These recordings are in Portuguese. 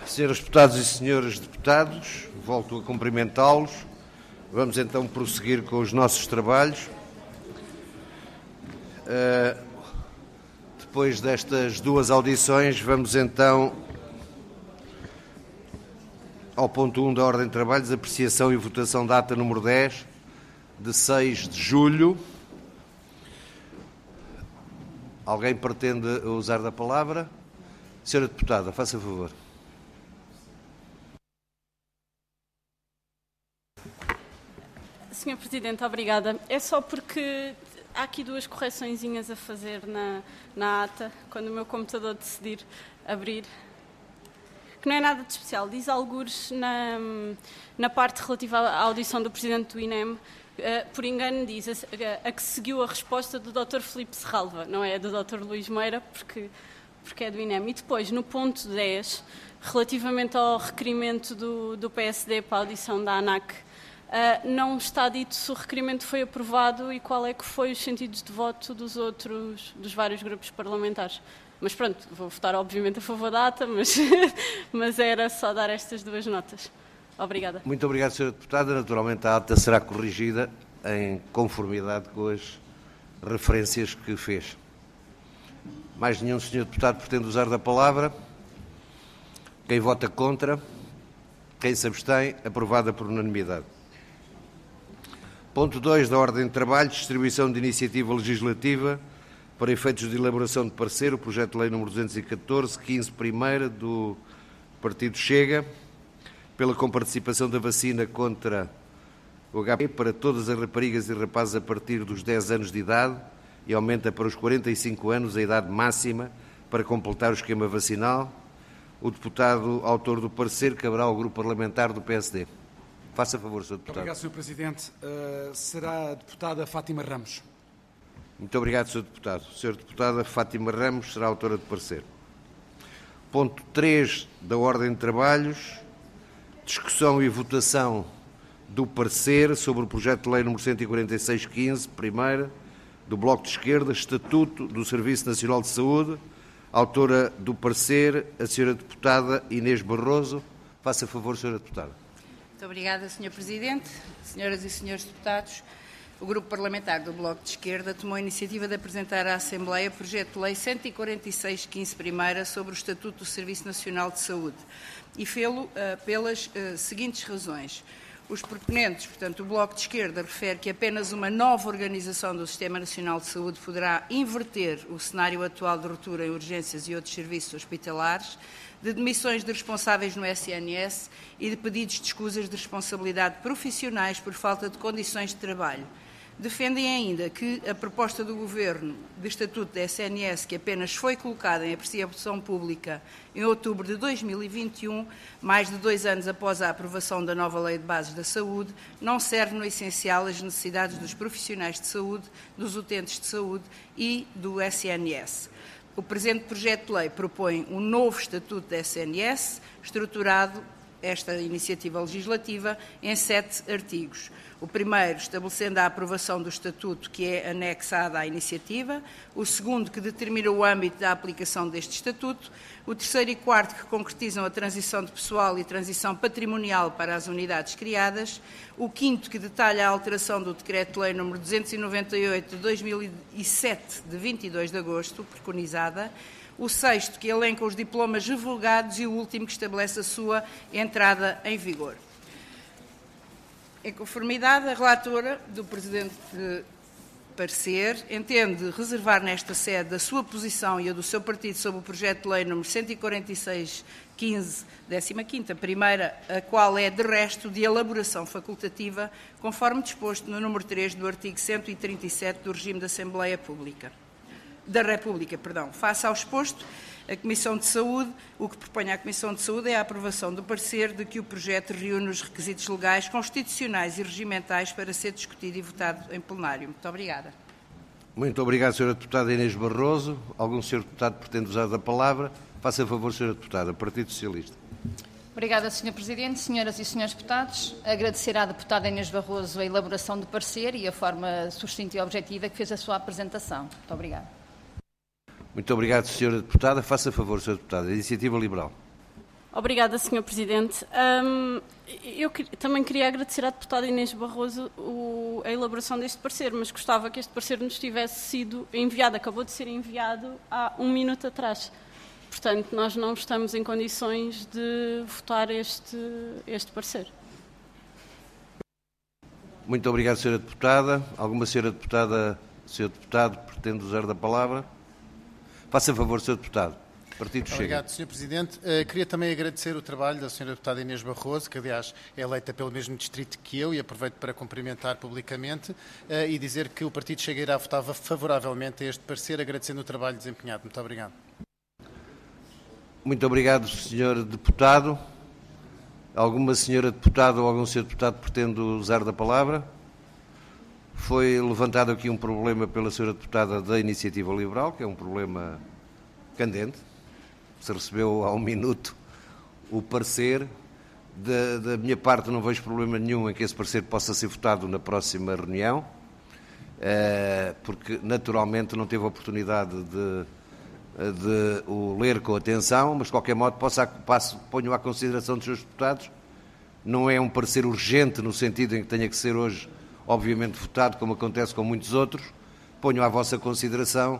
Senhores deputados e senhores deputados, volto a cumprimentá-los. Vamos então prosseguir com os nossos trabalhos. Depois destas duas audições, vamos então ao ponto 1 da ordem de trabalhos, apreciação e votação da ata número 10, de 6 de julho. Alguém pretende usar da palavra? Senhora deputada, faça favor. Senhor Presidente, obrigada. É só porque há aqui duas correçõezinhas a fazer na ata, quando o meu computador decidir abrir, que não é nada de especial. Diz algures na parte relativa à audição do Presidente do INEM, por engano diz a que seguiu a resposta do Dr. Filipe Serralva, não é do Dr. Luís Meira, porque é do INEM. E depois, no ponto 10, relativamente ao requerimento do PSD para a audição da ANAC, não está dito se o requerimento foi aprovado e qual é que foi os sentidos de voto dos vários grupos parlamentares. Mas pronto, vou votar obviamente a favor da ata, mas era só dar estas duas notas. Obrigada. Muito obrigado, Sra. Deputada. Naturalmente a ata será corrigida em conformidade com as referências que fez. Mais nenhum Sr. Deputado pretende usar da palavra? Quem vota contra? Quem se abstém? Aprovada por unanimidade. Ponto 2 da ordem de trabalho, distribuição de iniciativa legislativa para efeitos de elaboração de parecer, o projeto de lei número 214, 15 primeira, do Partido Chega, pela comparticipação da vacina contra o HPV para todas as raparigas e rapazes a partir dos 10 anos de idade e aumenta para os 45 anos a idade máxima para completar o esquema vacinal. O deputado autor do parecer caberá ao grupo parlamentar do PSD. Faça favor, Sr. Deputado. Obrigado, Sr. Presidente. Será a deputada Fátima Ramos. Muito obrigado, Sr. Deputado. Sra. Deputada Fátima Ramos será autora do parecer. Ponto 3 da ordem de trabalhos, discussão e votação do parecer sobre o projeto de lei número 146/15, primeira, do Bloco de Esquerda, Estatuto do Serviço Nacional de Saúde. Autora do parecer, a Sra. Deputada Inês Barroso. Faça favor, Sra. Deputada. Muito obrigada, Sr. Presidente. Senhoras e senhores deputados, o Grupo Parlamentar do Bloco de Esquerda tomou a iniciativa de apresentar à Assembleia o projeto de lei 146/15 primeira sobre o Estatuto do Serviço Nacional de Saúde e fê-lo pelas seguintes razões. Os proponentes, portanto, o Bloco de Esquerda refere que apenas uma nova organização do Sistema Nacional de Saúde poderá inverter o cenário atual de ruptura em urgências e outros serviços hospitalares, de demissões de responsáveis no SNS e de pedidos de escusas de responsabilidade profissionais por falta de condições de trabalho. Defendem ainda que a proposta do Governo de Estatuto da SNS, que apenas foi colocada em apreciação pública em outubro de 2021, mais de 2 anos após a aprovação da nova Lei de Bases da Saúde, não serve no essencial às necessidades dos profissionais de saúde, dos utentes de saúde e do SNS. O presente projeto de lei propõe um novo Estatuto da SNS, estruturado, esta iniciativa legislativa, em 7 artigos. O primeiro, estabelecendo a aprovação do Estatuto, que é anexada à iniciativa. O segundo, que determina o âmbito da aplicação deste Estatuto. O terceiro e quarto, que concretizam a transição de pessoal e transição patrimonial para as unidades criadas. O quinto, que detalha a alteração do Decreto-Lei nº 298 de 2007, de 22 de agosto, preconizada. O sexto, que elenca os diplomas revogados, e o último, que estabelece a sua entrada em vigor. Em conformidade, a relatora do presente parecer entende reservar nesta sede a sua posição e a do seu partido sobre o projeto de lei número 146/15, 15ª primeira, a qual é, de resto, de elaboração facultativa, conforme disposto no número 3 do artigo 137 do regime da Assembleia Pública. Da República. Face ao exposto, a Comissão de Saúde, o que propõe à Comissão de Saúde é a aprovação do parecer de que o projeto reúne os requisitos legais, constitucionais e regimentais para ser discutido e votado em plenário. Muito obrigada. Muito obrigado, Sra. Deputada Inês Barroso. Algum Sr. Deputado pretende usar da palavra? Faça favor, Sra. Deputada. Partido Socialista. Obrigada, Sr. Presidente. Senhoras e senhores deputados, agradecer à deputada Inês Barroso a elaboração do parecer e a forma sucinta e objetiva que fez a sua apresentação. Muito obrigada. Muito obrigado, Sra. Deputada. Faça favor, Sra. Deputada. Iniciativa Liberal. Obrigada, Sr. Presidente. Eu também queria agradecer à deputada Inês Barroso a elaboração deste parecer, mas gostava que este parecer nos tivesse sido enviado, acabou de ser enviado há 1 minuto atrás. Portanto, nós não estamos em condições de votar este parecer. Muito obrigado, Sra. Deputada. Alguma Sra. Deputada, Sr. Deputado, pretende usar da palavra? Faça favor, Sr. Deputado. Partido Chega. Obrigado, Sr. Presidente. Queria também agradecer o trabalho da Sra. Deputada Inês Barroso, que aliás é eleita pelo mesmo distrito que eu, e aproveito para cumprimentar publicamente e dizer que o Partido Chega irá votar favoravelmente a este parecer, agradecendo o trabalho desempenhado. Muito obrigado. Muito obrigado, Sr. Deputado. Alguma Sra. Deputada ou algum Sr. Deputado pretende usar da palavra? Foi levantado aqui um problema pela Sra. Deputada da Iniciativa Liberal, que é um problema candente. Se recebeu há 1 minuto o parecer. Da minha parte não vejo problema nenhum em que esse parecer possa ser votado na próxima reunião, porque naturalmente não teve a oportunidade de o ler com atenção, mas de qualquer modo ponho à consideração dos seus deputados. Não é um parecer urgente no sentido em que tenha que ser hoje obviamente votado, como acontece com muitos outros. Ponho à vossa consideração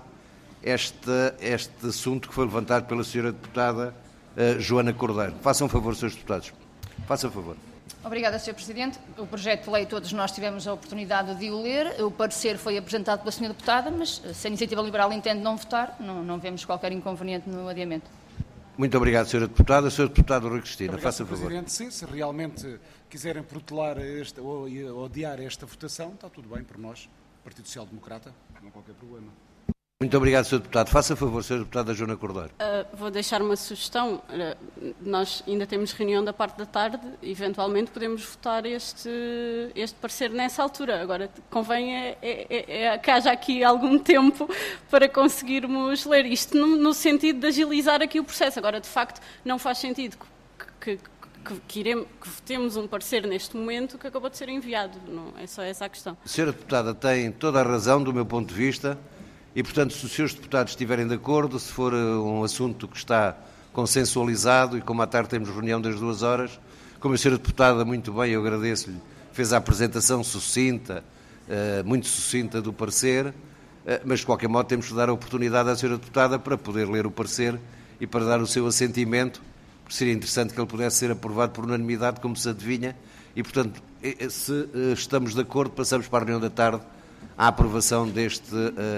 este assunto que foi levantado pela Sra. Deputada Joana Cordeiro. Façam favor, Srs. Deputados. Façam favor. Obrigada, Sr. Presidente. O projeto de lei, todos nós tivemos a oportunidade de o ler. O parecer foi apresentado pela Sra. Deputada, mas se a Iniciativa Liberal entende não votar, não vemos qualquer inconveniente no adiamento. Muito obrigado, Sra. Deputada. Sr. Deputado Rui Cristina, faça favor. Presidente, sim, se realmente quiserem protelar ou adiar esta votação, está tudo bem por nós, Partido Social Democrata, não há qualquer problema. Muito obrigado, Sr. Deputado. Faça favor, Sra. Deputada Joana Cordeiro. Vou deixar uma sugestão. Nós ainda temos reunião da parte da tarde, eventualmente podemos votar este parecer nessa altura. Agora, convém que haja aqui algum tempo para conseguirmos ler isto, no sentido de agilizar aqui o processo. Agora, de facto, não faz sentido que votemos um parecer neste momento que acabou de ser enviado. Não, é só essa a questão. A Sra. Deputada tem toda a razão, do meu ponto de vista. E, portanto, se os seus deputados estiverem de acordo, se for um assunto que está consensualizado, e como à tarde temos reunião das 2 horas, como a Sra. Deputada, muito bem, eu agradeço-lhe, fez a apresentação sucinta, muito sucinta do parecer, mas de qualquer modo temos que dar a oportunidade à Sra. Deputada para poder ler o parecer e para dar o seu assentimento, porque seria interessante que ele pudesse ser aprovado por unanimidade, como se adivinha, e, portanto, se estamos de acordo, passamos para a reunião da tarde à aprovação deste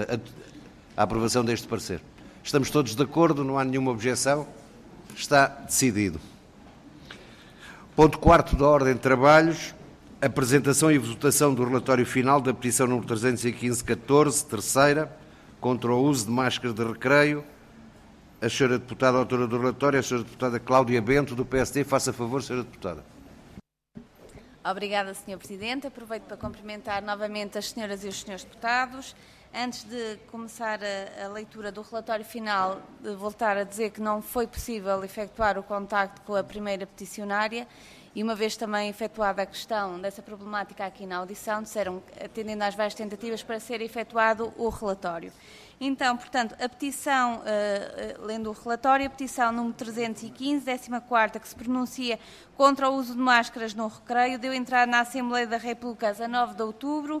parecer. Estamos todos de acordo, não há nenhuma objeção, está decidido. Ponto 4 da ordem de trabalhos, apresentação e votação do relatório final da petição número 315/14, terceira, contra o uso de máscaras de recreio. A Sra. Deputada autora do relatório, a Sra. Deputada Cláudia Bento, do PSD, faça favor, Sra. Deputada. Obrigada, Sr. Presidente. Aproveito para cumprimentar novamente as senhoras e os senhores deputados. Antes de começar a leitura do relatório final, de voltar a dizer que não foi possível efetuar o contacto com a primeira peticionária e, uma vez também efetuada a questão dessa problemática aqui na audição, disseram, atendendo às várias tentativas, para ser efetuado o relatório. Então, portanto, a petição, lendo o relatório, a petição número 315, 14ª, que se pronuncia contra o uso de máscaras no recreio, deu entrada na Assembleia da República a 19 de outubro,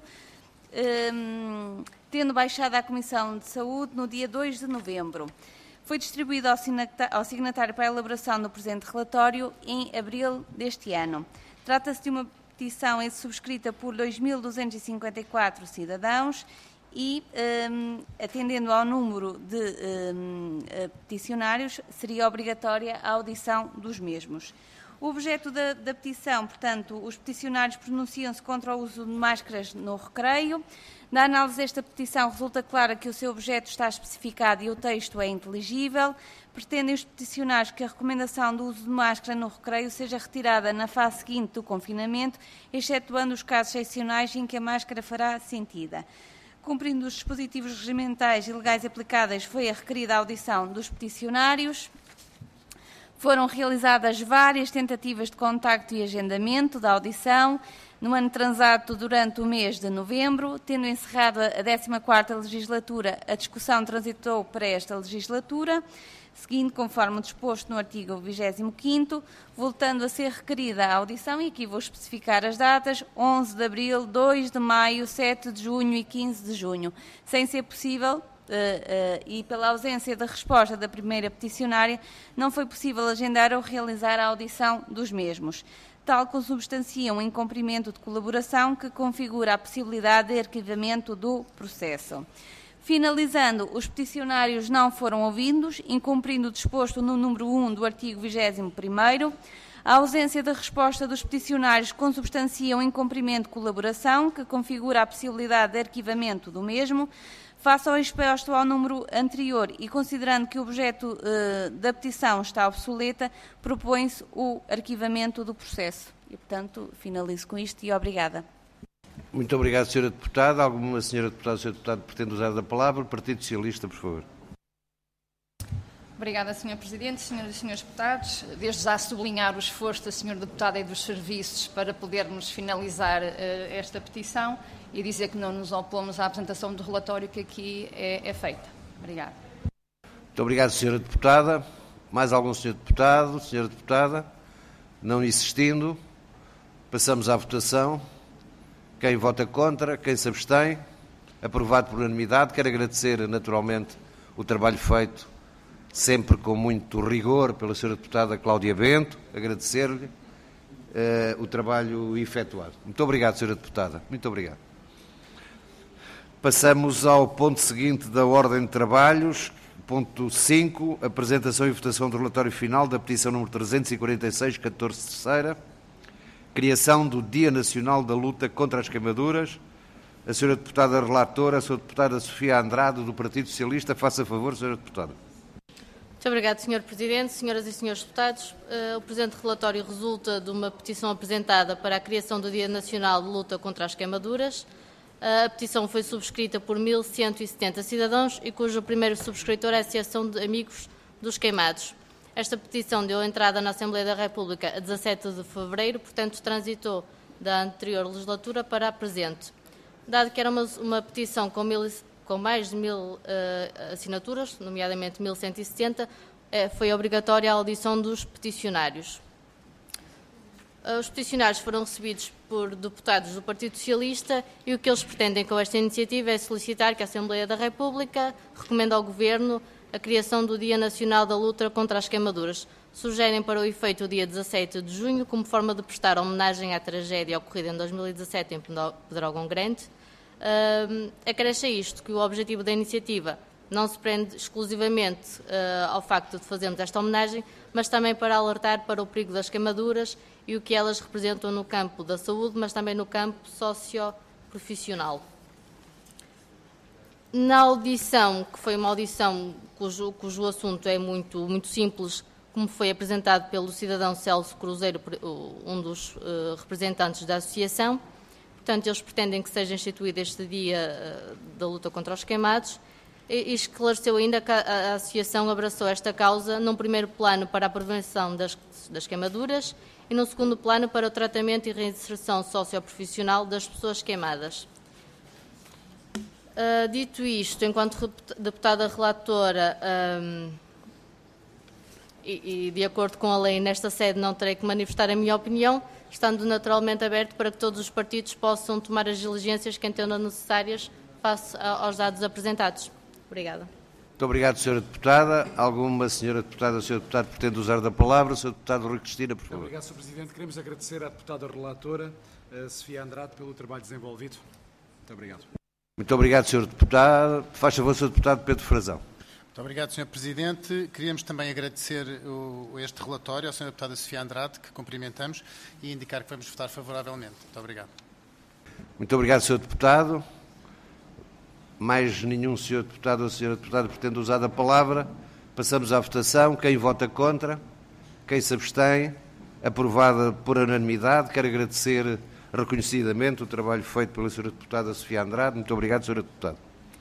tendo baixado à Comissão de Saúde no dia 2 de novembro. Foi distribuído ao signatário para a elaboração do presente relatório em abril deste ano. Trata-se de uma petição subscrita por 2.254 cidadãos e, atendendo ao número de peticionários, seria obrigatória a audição dos mesmos. O objeto da petição, portanto, os peticionários pronunciam-se contra o uso de máscaras no recreio. Da análise desta petição resulta clara que o seu objeto está especificado e o texto é inteligível. Pretendem os peticionários que a recomendação do uso de máscara no recreio seja retirada na fase seguinte do confinamento, excetuando os casos excepcionais em que a máscara fará sentido. Cumprindo os dispositivos regimentais e legais aplicáveis, foi requerida a audição dos peticionários. Foram realizadas várias tentativas de contacto e agendamento da audição. No ano transato, durante o mês de novembro, tendo encerrado a 14ª legislatura, a discussão transitou para esta legislatura. seguindo conforme o disposto no artigo 25º, voltando a ser requerida a audição, e aqui vou especificar as datas: 11 de abril, 2 de maio, 7 de junho e 15 de junho, sem ser possível, e pela ausência da resposta da primeira peticionária, não foi possível agendar ou realizar a audição dos mesmos, tal consubstancia um incumprimento de colaboração que configura a possibilidade de arquivamento do processo. Finalizando, os peticionários não foram ouvidos, incumprindo o disposto no número 1 do artigo 21º. A ausência da resposta dos peticionários consubstancia um incumprimento de colaboração que configura a possibilidade de arquivamento do mesmo. Face ao exposto ao número anterior e considerando que o objeto da petição está obsoleta, propõe-se o arquivamento do processo. E, portanto, finalizo com isto e obrigada. Muito obrigado, Sra. Deputada. Alguma senhora deputada ou Sr. Deputado pretende usar a palavra? Partido Socialista, por favor. Obrigada, Sr. Presidente, Senhoras e Senhores Deputados. Desde já sublinhar o esforço da Sra. Deputada e dos serviços para podermos finalizar esta petição e dizer que não nos opomos à apresentação do relatório que aqui é feita. Obrigada. Muito obrigado, Sra. Deputada. Mais algum Sr. Deputado? Sra. Deputada? Não insistindo, passamos à votação. Quem vota contra? Quem se abstém? Aprovado por unanimidade. Quero agradecer, naturalmente, o trabalho feito, sempre com muito rigor, pela Sra. Deputada Cláudia Bento. Agradecer-lhe o trabalho efetuado. Muito obrigado, Sra. Deputada. Muito obrigado. Passamos ao ponto seguinte da ordem de trabalhos. Ponto 5. Apresentação e votação do relatório final da petição número 346, 14ª. Criação do Dia Nacional da Luta contra as Queimaduras. A Sra. Deputada Relatora, a Sra. Deputada Sofia Andrade, do Partido Socialista. Faça favor, Sra. Deputada. Muito obrigado, Sr. Presidente, Senhoras e Senhores Deputados. O presente relatório resulta de uma petição apresentada para a criação do Dia Nacional de Luta contra as Queimaduras. A petição foi subscrita por 1.170 cidadãos e cujo primeiro subscritor é a Associação de Amigos dos Queimados. Esta petição deu entrada na Assembleia da República a 17 de fevereiro, portanto transitou da anterior legislatura para a presente. Dado que era uma petição com mais de 1.000 assinaturas, nomeadamente 1.170, foi obrigatória a audição dos peticionários. Os peticionários foram recebidos por deputados do Partido Socialista e o que eles pretendem com esta iniciativa é solicitar que a Assembleia da República recomende ao Governo a criação do Dia Nacional da Luta contra as Queimaduras. Sugerem para o efeito o dia 17 de junho, como forma de prestar homenagem à tragédia ocorrida em 2017 em Pedrógão Grande. Acresce a isto que o objetivo da iniciativa não se prende exclusivamente ao facto de fazermos esta homenagem, mas também para alertar para o perigo das queimaduras e o que elas representam no campo da saúde, mas também no campo socioprofissional. Na audição, que foi uma audição cujo assunto é muito simples, como foi apresentado pelo cidadão Celso Cruzeiro, um dos representantes da associação. Portanto, eles pretendem que seja instituído este dia da luta contra os queimados e esclareceu ainda que a associação abraçou esta causa num primeiro plano para a prevenção das queimaduras e num segundo plano para o tratamento e reinserção socioprofissional das pessoas queimadas. Dito isto, enquanto deputada relatora e de acordo com a lei, nesta sede não terei que manifestar a minha opinião, estando naturalmente aberto para que todos os partidos possam tomar as diligências que entendam necessárias face aos dados apresentados. Obrigada. Muito obrigado, Sra. Deputada. Alguma senhora deputada ou Sr. Deputado pretende usar da palavra? Sr. Deputado Rui Cristina, por favor. Obrigado, Sr. Presidente. Queremos agradecer à deputada relatora, Sofia Andrade, pelo trabalho desenvolvido. Muito obrigado. Muito obrigado, Sr. Deputado. Faz favor, Sr. Deputado Pedro Frazão. Muito obrigado, Sr. Presidente. Queríamos também agradecer este relatório à Sra. Deputada Sofia Andrade, que cumprimentamos, e indicar que vamos votar favoravelmente. Muito obrigado. Muito obrigado, Sr. Deputado. Mais nenhum Sr. Deputado ou Sra. Deputada pretende usar da palavra. Passamos à votação. Quem vota contra? Quem se abstém? Aprovada por unanimidade. Quero agradecer reconhecidamente o trabalho feito pela Sra. Deputada Sofia Andrade. Muito obrigado, Sra. Deputada.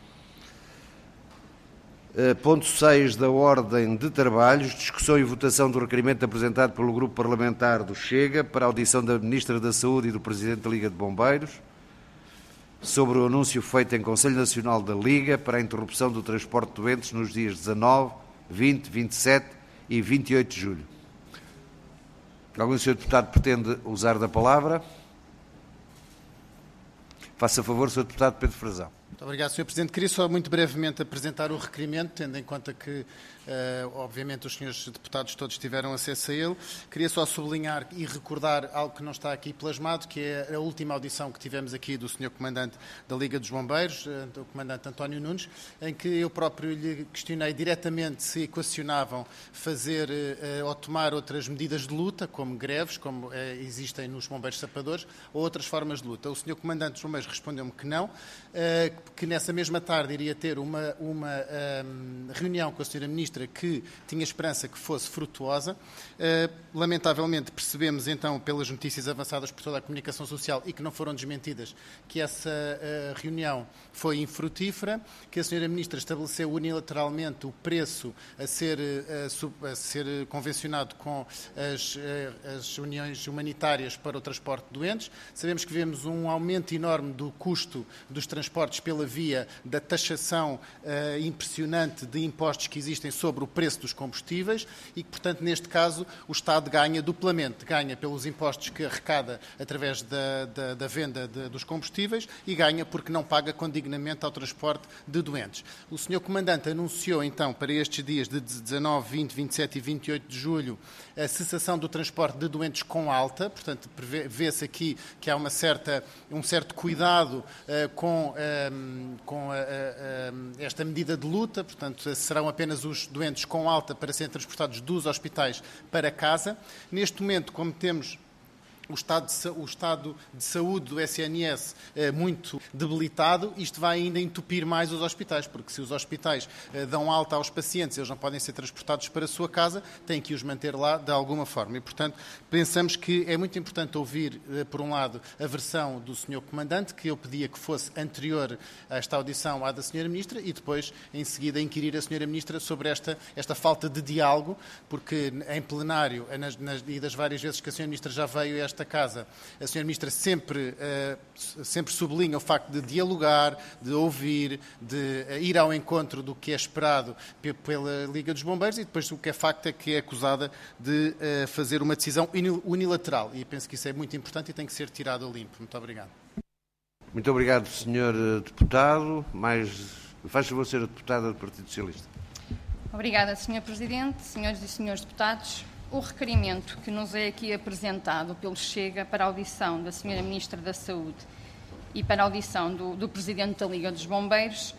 Ponto 6 da ordem de trabalhos, discussão e votação do requerimento apresentado pelo Grupo Parlamentar do Chega para a audição da Ministra da Saúde e do Presidente da Liga de Bombeiros sobre o anúncio feito em Conselho Nacional da Liga para a interrupção do transporte de doentes nos dias 19 20, 27 e 28 de julho. Algum senhor deputado pretende usar da palavra? Faça favor, Sr. Deputado Pedro Frazão. Muito obrigado, Sr. Presidente. Queria só muito brevemente apresentar o requerimento, tendo em conta que, obviamente, os senhores deputados todos tiveram acesso a ele. Queria só sublinhar e recordar algo que não está aqui plasmado, que é a última audição que tivemos aqui do Sr. Comandante da Liga dos Bombeiros, o Comandante António Nunes, em que eu próprio lhe questionei diretamente se equacionavam fazer ou tomar outras medidas de luta, como greves, como existem nos bombeiros sapadores, ou outras formas de luta. O Sr. Comandante dos Bombeiros respondeu-me que não, que nessa mesma tarde iria ter uma reunião com a Sra. Ministra que tinha esperança que fosse frutuosa. Lamentavelmente percebemos então, pelas notícias avançadas por toda a comunicação social e que não foram desmentidas, que essa reunião foi infrutífera, que a Sra. Ministra estabeleceu unilateralmente o preço a ser convencionado com as uniões humanitárias para o transporte de doentes. Sabemos que vemos um aumento enorme do custo dos transportes pela via da taxação impressionante de impostos que existem sobre o preço dos combustíveis e que, portanto, neste caso, o Estado ganha duplamente. Ganha pelos impostos que arrecada através da venda dos combustíveis e ganha porque não paga condignamente ao transporte de doentes. O Sr. Comandante anunciou, então, para estes dias de 19, 20, 27 e 28 de julho, a cessação do transporte de doentes com alta. Portanto, vê-se aqui que há um certo cuidado com esta medida de luta. Portanto, serão apenas os doentes com alta para serem transportados dos hospitais para casa. Neste momento, como temos o estado de saúde do SNS muito debilitado, isto vai ainda entupir mais os hospitais, porque se os hospitais dão alta aos pacientes, eles não podem ser transportados para a sua casa, têm que os manter lá de alguma forma. E, portanto, pensamos que é muito importante ouvir, por um lado, a versão do Sr. Comandante, que eu pedia que fosse anterior a esta audição à da Sra. Ministra, e depois, em seguida, inquirir a Sra. Ministra sobre esta falta de diálogo, porque em plenário, e das várias vezes que a Sra. Ministra já veio a esta casa, a Sra. Ministra sempre sublinha o facto de dialogar, de ouvir, de ir ao encontro do que é esperado pela Liga dos Bombeiros, e depois o que é facto é que é acusada de fazer uma decisão unilateral. E penso que isso é muito importante e tem que ser tirado a limpo. Muito obrigado. Muito obrigado, Sr. Deputado. Faz favor, Sra. Deputada do Partido Socialista. Obrigada, Sr. Presidente, senhoras e senhores deputados. O requerimento que nos é aqui apresentado pelo Chega para a audição da Sra. Ministra da Saúde e para a audição do Presidente da Liga dos Bombeiros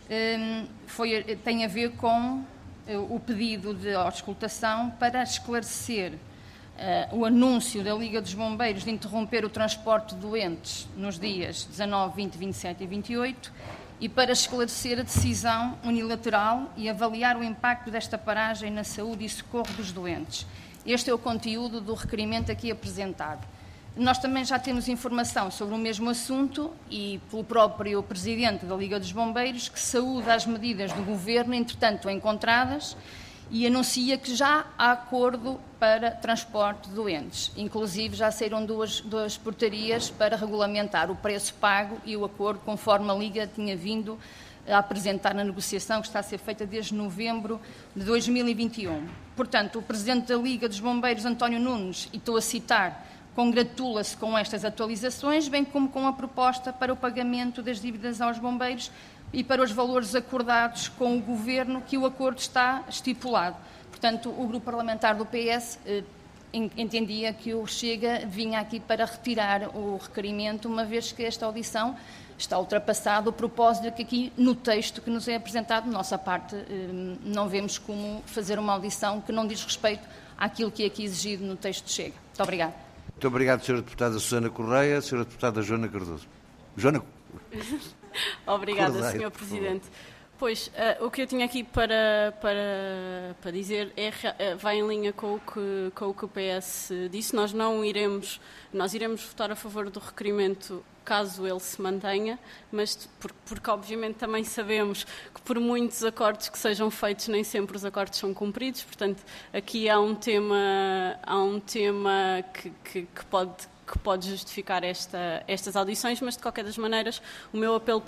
tem a ver com o pedido de auscultação para esclarecer o anúncio da Liga dos Bombeiros de interromper o transporte de doentes nos dias 19, 20, 27 e 28 e para esclarecer a decisão unilateral e avaliar o impacto desta paragem na saúde e socorro dos doentes. Este é o conteúdo do requerimento aqui apresentado. Nós também já temos informação sobre o mesmo assunto e pelo próprio Presidente da Liga dos Bombeiros, que saúda as medidas do Governo, entretanto encontradas, e anuncia que já há acordo para transporte de doentes. Inclusive, já saíram duas portarias para regulamentar o preço pago e o acordo, conforme a Liga tinha vindo a apresentar na negociação que está a ser feita desde novembro de 2021. Portanto, o Presidente da Liga dos Bombeiros, António Nunes, e estou a citar, congratula-se com estas atualizações, bem como com a proposta para o pagamento das dívidas aos bombeiros e para os valores acordados com o Governo, que o acordo está estipulado. Portanto, o Grupo Parlamentar do PS entendia que o Chega vinha aqui para retirar o requerimento, uma vez que esta audição está ultrapassado o propósito que aqui no texto que nos é apresentado, de nossa parte, não vemos como fazer uma audição que não diz respeito àquilo que é aqui exigido no texto de Chega. Muito obrigada. Muito obrigado, Sra. Deputada Susana Correia. Sra. Deputada Joana Cardoso. Joana. Obrigada, Sr. Presidente. Pois, o que eu tinha aqui para dizer vai em linha com o que o PS disse. Nós iremos votar a favor do requerimento caso ele se mantenha, mas porque obviamente também sabemos que por muitos acordos que sejam feitos nem sempre os acordos são cumpridos. Portanto, aqui há um tema que pode que pode justificar estas audições, mas de qualquer das maneiras o meu apelo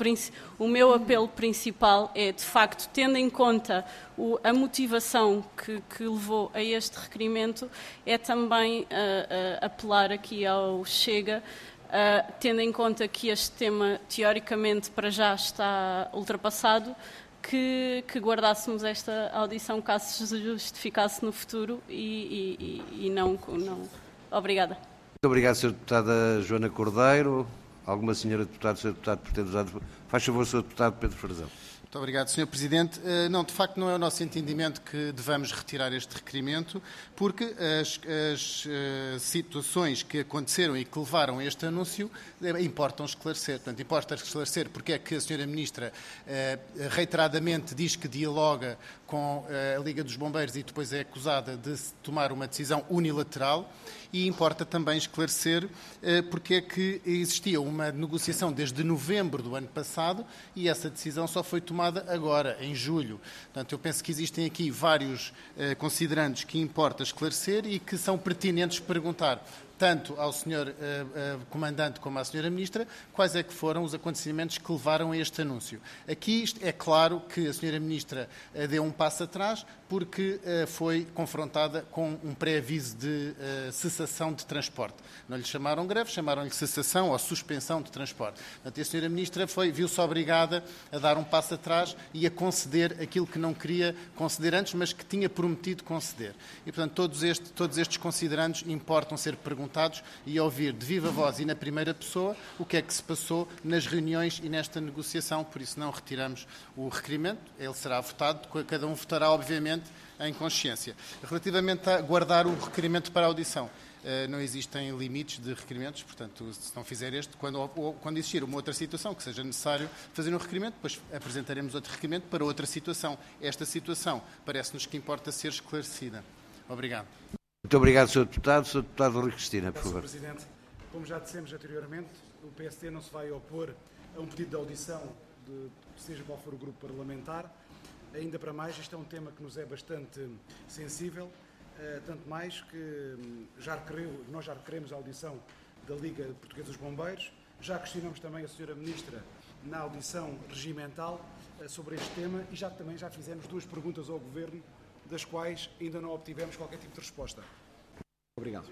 principal é, de facto, tendo em conta a motivação que levou a este requerimento, é também apelar aqui ao Chega, tendo em conta que este tema teoricamente para já está ultrapassado, que guardássemos esta audição caso se justificasse no futuro e não. Obrigada. Muito obrigado, Sra. Deputada Joana Cordeiro. Alguma senhora deputada, Sr. Deputado, pretende usar? Faz favor, Sr. Deputado Pedro Frazão. Muito obrigado, Sr. Presidente. Não, de facto, não é o nosso entendimento que devamos retirar este requerimento, porque as situações que aconteceram e que levaram a este anúncio importam esclarecer. Portanto, importa esclarecer porque é que a Sra. Ministra reiteradamente diz que dialoga com a Liga dos Bombeiros e depois é acusada de tomar uma decisão unilateral, e importa também esclarecer porque é que existia uma negociação desde novembro do ano passado e essa decisão só foi tomada agora, em julho. Portanto, eu penso que existem aqui vários considerandos que importa esclarecer e que são pertinentes perguntar tanto ao Sr. Comandante como à Sra. Ministra, quais é que foram os acontecimentos que levaram a este anúncio. Aqui é claro que a Sra. Ministra deu um passo atrás porque foi confrontada com um pré-aviso de cessação de transporte. Não lhe chamaram greve, chamaram-lhe cessação ou suspensão de transporte. Portanto, a Sra. Ministra viu-se obrigada a dar um passo atrás e a conceder aquilo que não queria conceder antes, mas que tinha prometido conceder. E, portanto, todos estes considerandos importam ser perguntados e ouvir de viva voz e na primeira pessoa o que é que se passou nas reuniões e nesta negociação. Por isso não retiramos o requerimento, ele será votado, cada um votará obviamente em consciência. Relativamente a guardar o requerimento para a audição, não existem limites de requerimentos, portanto, se não fizer este, quando existir uma outra situação que seja necessário fazer um requerimento, depois apresentaremos outro requerimento para outra situação. Esta situação parece-nos que importa ser esclarecida. Obrigado. Muito obrigado, Sr. Deputado. Sr. Deputado Rui Cristina, por favor. Sr. Presidente, como já dissemos anteriormente, o PSD não se vai opor a um pedido de audição, seja qual for o grupo parlamentar. Ainda para mais, isto é um tema que nos é bastante sensível, tanto mais que nós já requeremos a audição da Liga Portuguesa dos Bombeiros, já questionamos também a Sra. Ministra na audição regimental sobre este tema e também já fizemos 2 perguntas ao Governo, das quais ainda não obtivemos qualquer tipo de resposta. Obrigado.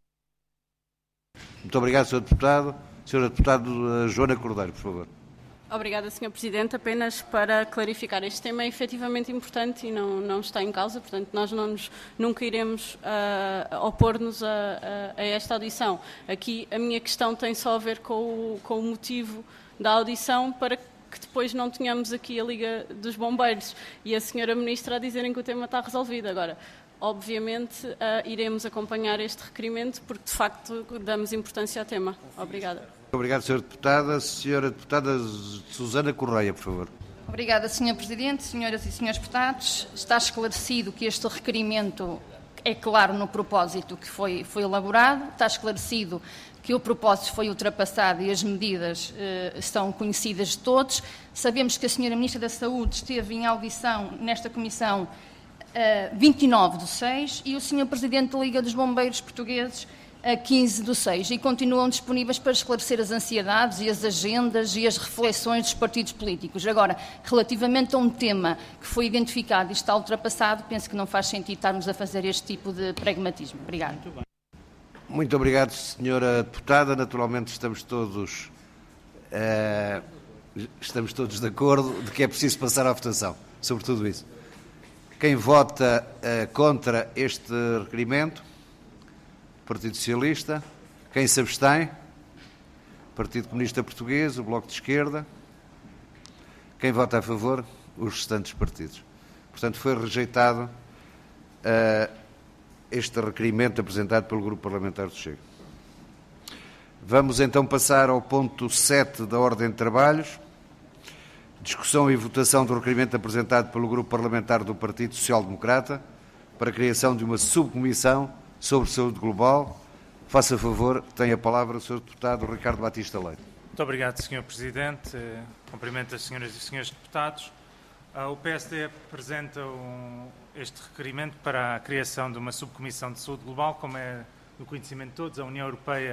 Muito obrigado, Sr. Deputado. Sra. Deputada Joana Cordeiro, por favor. Obrigada, Sr. Presidente. Apenas para clarificar, este tema é efetivamente importante e não está em causa, portanto, nós nunca iremos opor-nos a esta audição. Aqui a minha questão tem só a ver com o motivo da audição, para que depois não tenhamos aqui a Liga dos Bombeiros e a Sra. Ministra a dizerem que o tema está resolvido. Agora, obviamente, iremos acompanhar este requerimento porque, de facto, damos importância ao tema. Obrigada. Muito obrigado, Sra. Deputada. Sra. Deputada Susana Correia, por favor. Obrigada, Sr. Presidente, senhoras e senhores deputados. Está esclarecido que este requerimento é claro no propósito que foi elaborado. Está esclarecido que o propósito foi ultrapassado e as medidas são conhecidas de todos. Sabemos que a Sra. Ministra da Saúde esteve em audição nesta Comissão 29/6 e o Sr. Presidente da Liga dos Bombeiros Portugueses 15/6 e continuam disponíveis para esclarecer as ansiedades e as agendas e as reflexões dos partidos políticos. Agora, relativamente a um tema que foi identificado e está ultrapassado, penso que não faz sentido estarmos a fazer este tipo de pragmatismo. Obrigado. Muito obrigado, Sra. Deputada. Naturalmente estamos todos de acordo de que é preciso passar à votação sobre tudo isso. Quem vota contra este requerimento? Partido Socialista. Quem se abstém? Partido Comunista Português, o Bloco de Esquerda. Quem vota a favor? Os restantes partidos. Portanto, foi rejeitado este requerimento apresentado pelo Grupo Parlamentar do Chega. Vamos então passar ao ponto 7 da ordem de trabalhos. Discussão e votação do requerimento apresentado pelo Grupo Parlamentar do Partido Social Democrata para a criação de uma subcomissão sobre saúde global. Faça favor, tem a palavra o Sr. Deputado Ricardo Batista Leite. Muito obrigado, Sr. Presidente. Cumprimento as senhoras e senhores deputados. O PSD apresenta este requerimento para a criação de uma subcomissão de saúde global. Como é do conhecimento de todos, a União Europeia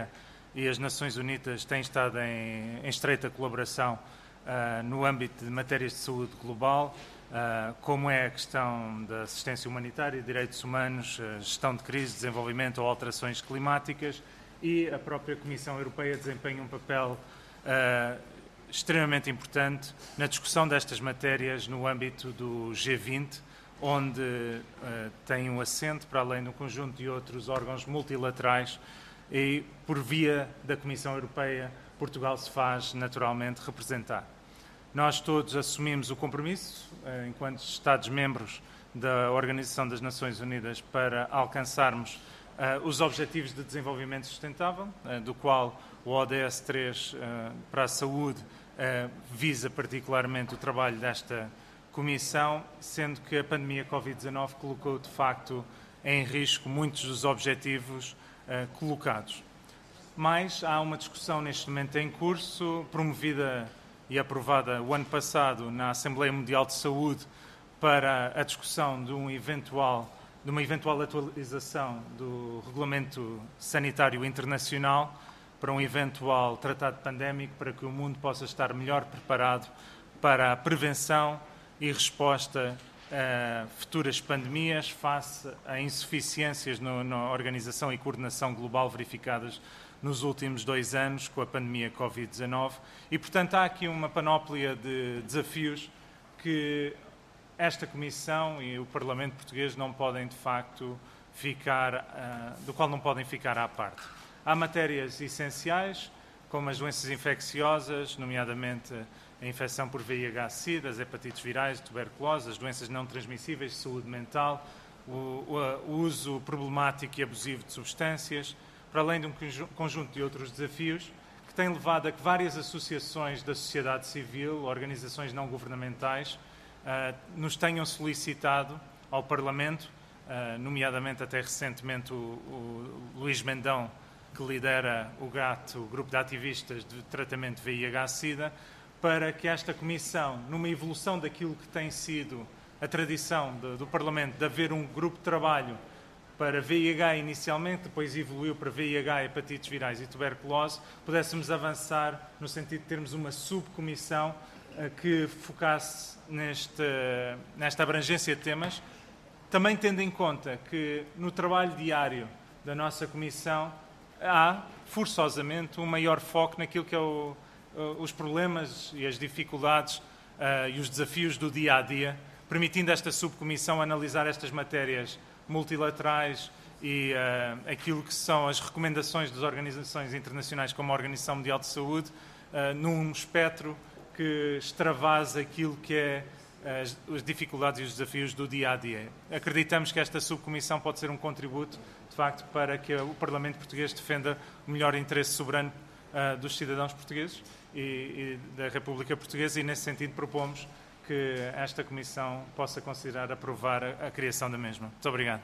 e as Nações Unidas têm estado em estreita colaboração no âmbito de matérias de saúde global, como é a questão da assistência humanitária, direitos humanos, gestão de crise, desenvolvimento ou alterações climáticas, e a própria Comissão Europeia desempenha um papel extremamente importante na discussão destas matérias no âmbito do G20, onde tem um assento, para além de um conjunto de outros órgãos multilaterais, e por via da Comissão Europeia, Portugal se faz naturalmente representar. Nós todos assumimos o compromisso, enquanto Estados-membros da Organização das Nações Unidas, para alcançarmos os Objetivos de Desenvolvimento Sustentável, do qual o ODS 3 para a saúde visa particularmente o trabalho desta Comissão, sendo que a pandemia Covid-19 colocou de facto em risco muitos dos objetivos colocados. Mas há uma discussão neste momento em curso, promovida e aprovada o ano passado na Assembleia Mundial de Saúde, para a discussão de uma eventual atualização do Regulamento Sanitário Internacional, para um eventual tratado pandémico, para que o mundo possa estar melhor preparado para a prevenção e resposta a futuras pandemias, face a insuficiências na organização e coordenação global verificadas nos últimos 2 anos com a pandemia Covid-19. E, portanto, há aqui uma panóplia de desafios que esta Comissão e o Parlamento português não podem, de facto, do qual não podem ficar à parte. Há matérias essenciais, como as doenças infecciosas, nomeadamente a infecção por VIH-Sida, as hepatites virais, tuberculose, as doenças não transmissíveis, saúde mental, o uso problemático e abusivo de substâncias, para além de um conjunto de outros desafios que têm levado a que várias associações da sociedade civil, organizações não governamentais, nos tenham solicitado ao Parlamento, nomeadamente até recentemente o Luís Mendão, que lidera o GAT, o Grupo de Ativistas de Tratamento de VIH-Sida, para que esta Comissão, numa evolução daquilo que tem sido a tradição do Parlamento, de haver um grupo de trabalho para VIH inicialmente, depois evoluiu para VIH, hepatites virais e tuberculose, pudéssemos avançar no sentido de termos uma subcomissão que focasse nesta abrangência de temas, também tendo em conta que no trabalho diário da nossa Comissão há, forçosamente, um maior foco naquilo que é os problemas e as dificuldades e os desafios do dia-a-dia, permitindo esta subcomissão analisar estas matérias multilaterais e aquilo que são as recomendações das organizações internacionais, como a Organização Mundial de Saúde, num espectro que extravasa aquilo que é as dificuldades e os desafios do dia-a-dia. Acreditamos que esta subcomissão pode ser um contributo, de facto, para que o Parlamento português defenda o melhor interesse soberano dos cidadãos portugueses e da República Portuguesa, e nesse sentido propomos que esta Comissão possa considerar aprovar a criação da mesma. Muito obrigado.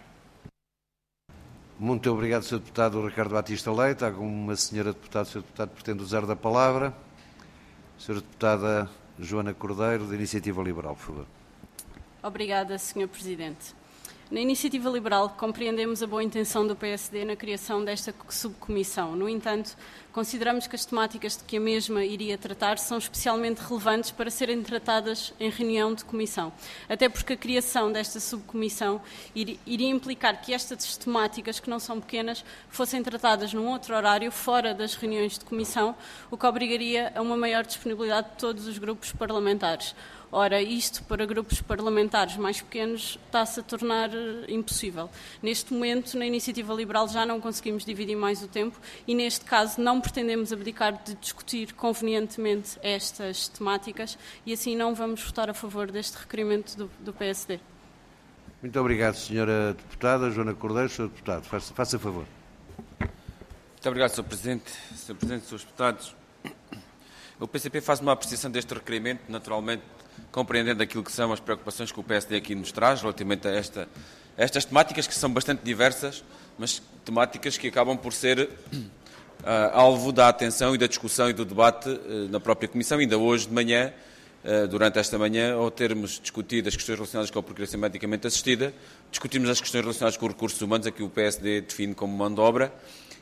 Muito obrigado, Sr. Deputado Ricardo Batista Leite. Alguma senhora deputada, Sr. Deputado, pretende usar da palavra? Sra. Deputada Joana Cordeiro, da Iniciativa Liberal, por favor. Obrigada, Sr. Presidente. Na Iniciativa Liberal, compreendemos a boa intenção do PSD na criação desta subcomissão. No entanto, consideramos que as temáticas de que a mesma iria tratar são especialmente relevantes para serem tratadas em reunião de comissão. Até porque a criação desta subcomissão iria implicar que estas temáticas, que não são pequenas, fossem tratadas num outro horário, fora das reuniões de comissão, o que obrigaria a uma maior disponibilidade de todos os grupos parlamentares. Ora, isto para grupos parlamentares mais pequenos está-se a tornar impossível. Neste momento, na Iniciativa Liberal, já não conseguimos dividir mais o tempo e, neste caso, não pretendemos abdicar de discutir convenientemente estas temáticas e, assim, não vamos votar a favor deste requerimento do PSD. Muito obrigado, Sra. Deputada Joana Cordeiro. Sr. Deputado, faça favor. Muito obrigado, Sr. Presidente. Sr. Presidente, Srs. Deputados. O PCP faz uma apreciação deste requerimento, naturalmente, compreendendo aquilo que são as preocupações que o PSD aqui nos traz relativamente a estas temáticas, que são bastante diversas, mas temáticas que acabam por ser alvo da atenção e da discussão e do debate na própria Comissão. Ainda hoje de manhã, durante esta manhã, ao termos discutido as questões relacionadas com a procriação medicamente assistida, discutimos as questões relacionadas com os recursos humanos, a que o PSD define como mão de obra,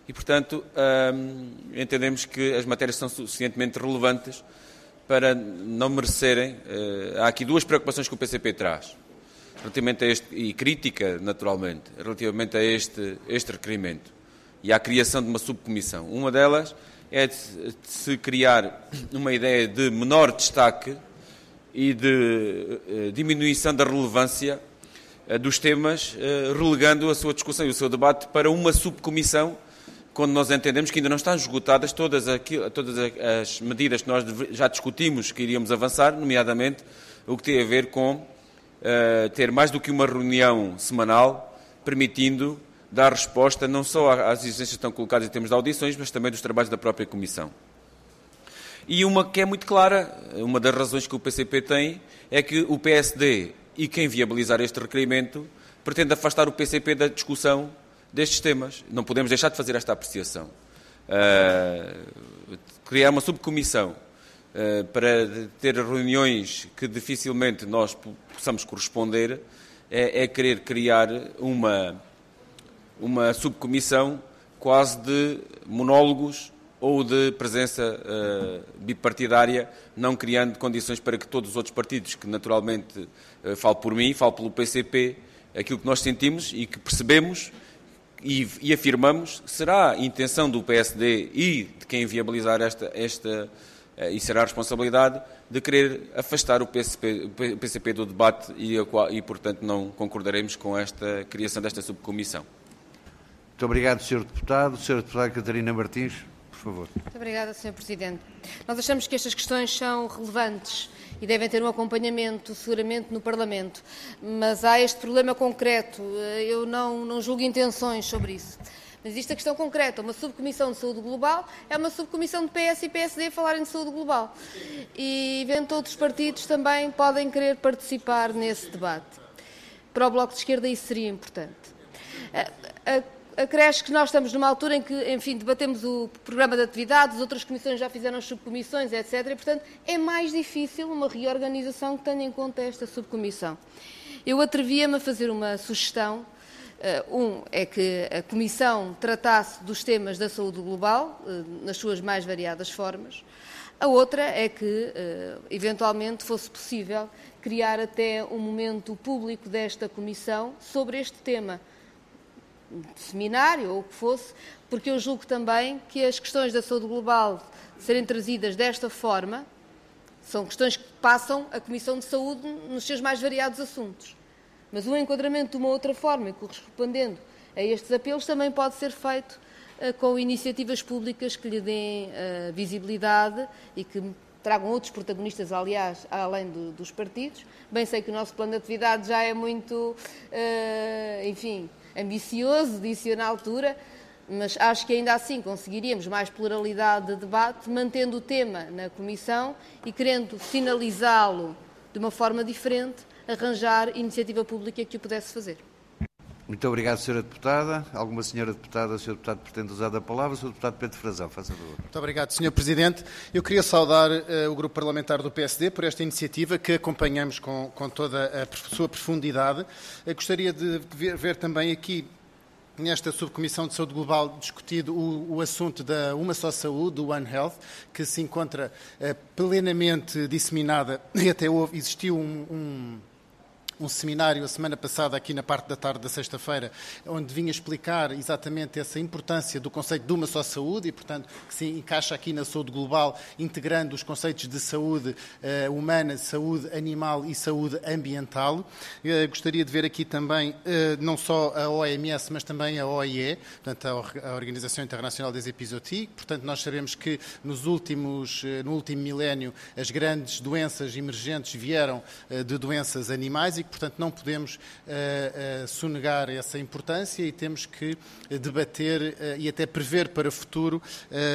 e, portanto, entendemos que as matérias são suficientemente relevantes para não merecerem. Há aqui duas preocupações que o PCP traz, relativamente a este, e crítica, naturalmente, relativamente a este requerimento e à criação de uma subcomissão. Uma delas é de se criar uma ideia de menor destaque e de diminuição da relevância dos temas, relegando a sua discussão e o seu debate para uma subcomissão, quando nós entendemos que ainda não estão esgotadas todas as medidas que nós já discutimos que iríamos avançar, nomeadamente o que tem a ver com ter mais do que uma reunião semanal, permitindo dar resposta não só às exigências que estão colocadas em termos de audições, mas também dos trabalhos da própria Comissão. E uma que é muito clara, uma das razões que o PCP tem, é que o PSD e quem viabilizar este requerimento pretende afastar o PCP da discussão destes temas. Não podemos deixar de fazer esta apreciação. Criar uma subcomissão para ter reuniões que dificilmente nós possamos corresponder é querer criar uma subcomissão quase de monólogos ou de presença bipartidária, não criando condições para que todos os outros partidos, que naturalmente, falo por mim, falo pelo PCP, aquilo que nós sentimos e que percebemos e afirmamos, será a intenção do PSD e de quem viabilizar e será a responsabilidade de querer afastar o PCP do debate e, portanto, não concordaremos com esta criação desta subcomissão. Muito obrigado, Sr. Deputado. Sra. Deputada Catarina Martins, por favor. Muito obrigada, Sr. Presidente. Nós achamos que estas questões são relevantes e devem ter um acompanhamento, seguramente, no Parlamento. Mas há este problema concreto. Eu não julgo intenções sobre isso. Mas existe a questão concreta. Uma subcomissão de saúde global é uma subcomissão de PS e PSD a falarem de saúde global. E, eventualmente, outros partidos também podem querer participar nesse debate. Para o Bloco de Esquerda isso seria importante. Acresce que nós estamos numa altura em que, enfim, debatemos o programa de atividades, outras comissões já fizeram as subcomissões, etc. E, portanto, é mais difícil uma reorganização que tenha em conta esta subcomissão. Eu atrevia-me a fazer uma sugestão. É que a Comissão tratasse dos temas da saúde global, nas suas mais variadas formas. A outra é que, eventualmente, fosse possível criar até um momento público desta Comissão sobre este tema, de seminário ou o que fosse, porque eu julgo também que as questões da saúde global serem trazidas desta forma são questões que passam a Comissão de Saúde nos seus mais variados assuntos. Mas o enquadramento de uma outra forma e correspondendo a estes apelos também pode ser feito com iniciativas públicas que lhe deem visibilidade e que tragam outros protagonistas, aliás, além dos partidos. Bem sei que o nosso plano de atividade já é muito, enfim, ambicioso, disse-o na altura, mas acho que ainda assim conseguiríamos mais pluralidade de debate, mantendo o tema na Comissão e querendo finalizá-lo de uma forma diferente, arranjar iniciativa pública que o pudesse fazer. Muito obrigado, Sra. Deputada. Alguma senhora deputada, Sr. Deputado pretende usar a palavra? Sr. Deputado Pedro Frazão, faça favor. Muito obrigado, Sr. Presidente. Eu queria saudar o Grupo Parlamentar do PSD por esta iniciativa que acompanhamos com toda a sua profundidade. Gostaria de ver também aqui, nesta subcomissão de saúde global, discutido o assunto da Uma Só Saúde, do One Health, que se encontra plenamente disseminada e até existiu um seminário a semana passada aqui na parte da tarde da sexta-feira, onde vinha explicar exatamente essa importância do conceito de uma só saúde e, portanto, que se encaixa aqui na saúde global, integrando os conceitos de saúde humana, saúde animal e saúde ambiental. Gostaria de ver aqui também não só a OMS, mas também a OIE, portanto, a Organização Internacional des Epizooties. Portanto, nós sabemos que no último milénio as grandes doenças emergentes vieram de doenças animais e, portanto, não podemos sonegar essa importância e temos que debater e até prever para o futuro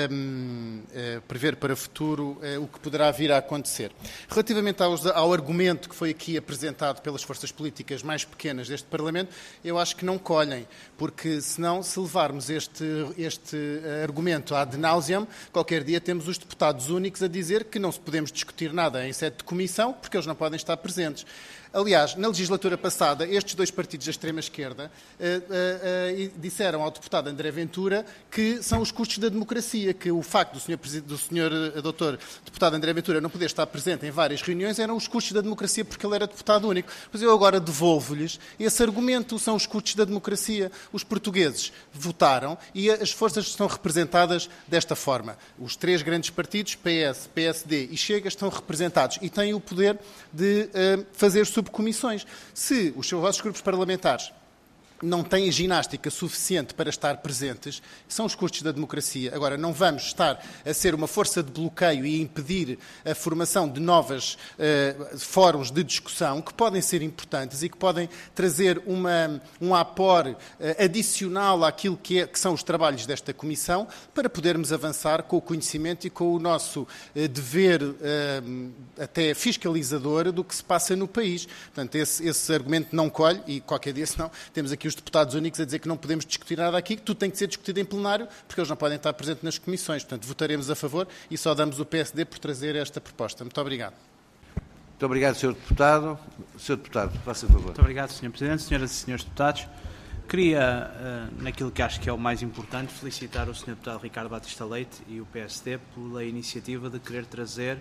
o que poderá vir a acontecer. Relativamente ao argumento que foi aqui apresentado pelas forças políticas mais pequenas deste Parlamento, eu acho que não colhem, porque senão, se levarmos este argumento ad nauseam, qualquer dia temos os deputados únicos a dizer que não se podemos discutir nada em sede de comissão, porque eles não podem estar presentes. Aliás, na legislatura passada, estes dois partidos da extrema-esquerda disseram ao deputado André Ventura que são os custos da democracia, que o facto do senhor doutor deputado André Ventura não poder estar presente em várias reuniões eram os custos da democracia porque ele era deputado único. Mas eu agora devolvo-lhes esse argumento, são os custos da democracia. Os portugueses votaram e as forças estão representadas desta forma. Os três grandes partidos, PS, PSD e Chega, estão representados e têm o poder de fazer subcomissões. Se os vossos grupos parlamentares não têm ginástica suficiente para estar presentes, são os custos da democracia. Agora, não vamos estar a ser uma força de bloqueio e impedir a formação de novos fóruns de discussão que podem ser importantes e que podem trazer um apor adicional àquilo que são os trabalhos desta Comissão para podermos avançar com o conhecimento e com o nosso dever até fiscalizador do que se passa no país. Portanto, esse argumento não colhe e qualquer dia, senão, temos aqui os deputados únicos a dizer que não podemos discutir nada aqui, que tudo tem que ser discutido em plenário, porque eles não podem estar presentes nas comissões. Portanto, votaremos a favor e só damos o PSD por trazer esta proposta. Muito obrigado. Muito obrigado, Sr. Deputado. Sr. Deputado, faça favor. Muito obrigado, Sr. Presidente. Senhoras e Srs. Deputados, queria, naquilo que acho que é o mais importante, felicitar o Sr. Deputado Ricardo Batista Leite e o PSD pela iniciativa de querer trazer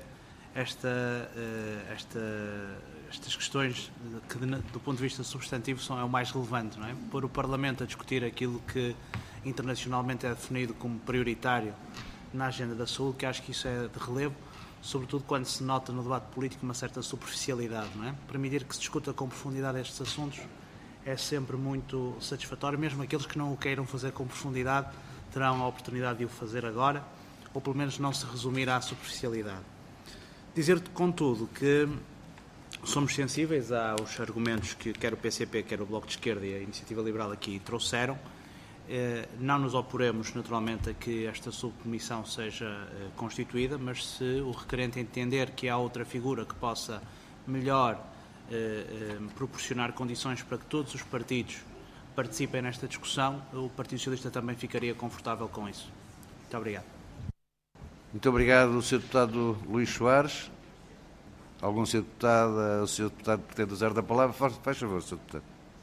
estas questões que, do ponto de vista substantivo, é o mais relevante, não é? Pôr o Parlamento a discutir aquilo que internacionalmente é definido como prioritário na agenda da saúde, que acho que isso é de relevo, sobretudo quando se nota no debate político uma certa superficialidade, não é? Permitir que se discuta com profundidade estes assuntos é sempre muito satisfatório, mesmo aqueles que não o queiram fazer com profundidade terão a oportunidade de o fazer agora, ou pelo menos não se resumir à superficialidade. Dizer-te, contudo, que somos sensíveis aos argumentos que quer o PCP, quer o Bloco de Esquerda e a Iniciativa Liberal aqui trouxeram. Não nos oporemos, naturalmente, a que esta subcomissão seja constituída, mas se o requerente entender que há outra figura que possa melhor proporcionar condições para que todos os partidos participem nesta discussão, o Partido Socialista também ficaria confortável com isso. Muito obrigado. Muito obrigado, Sr. Deputado Luís Soares. Algum Sr. Deputado, o Sr. Deputado pretende usar da palavra? Faz favor, Sr. Deputado.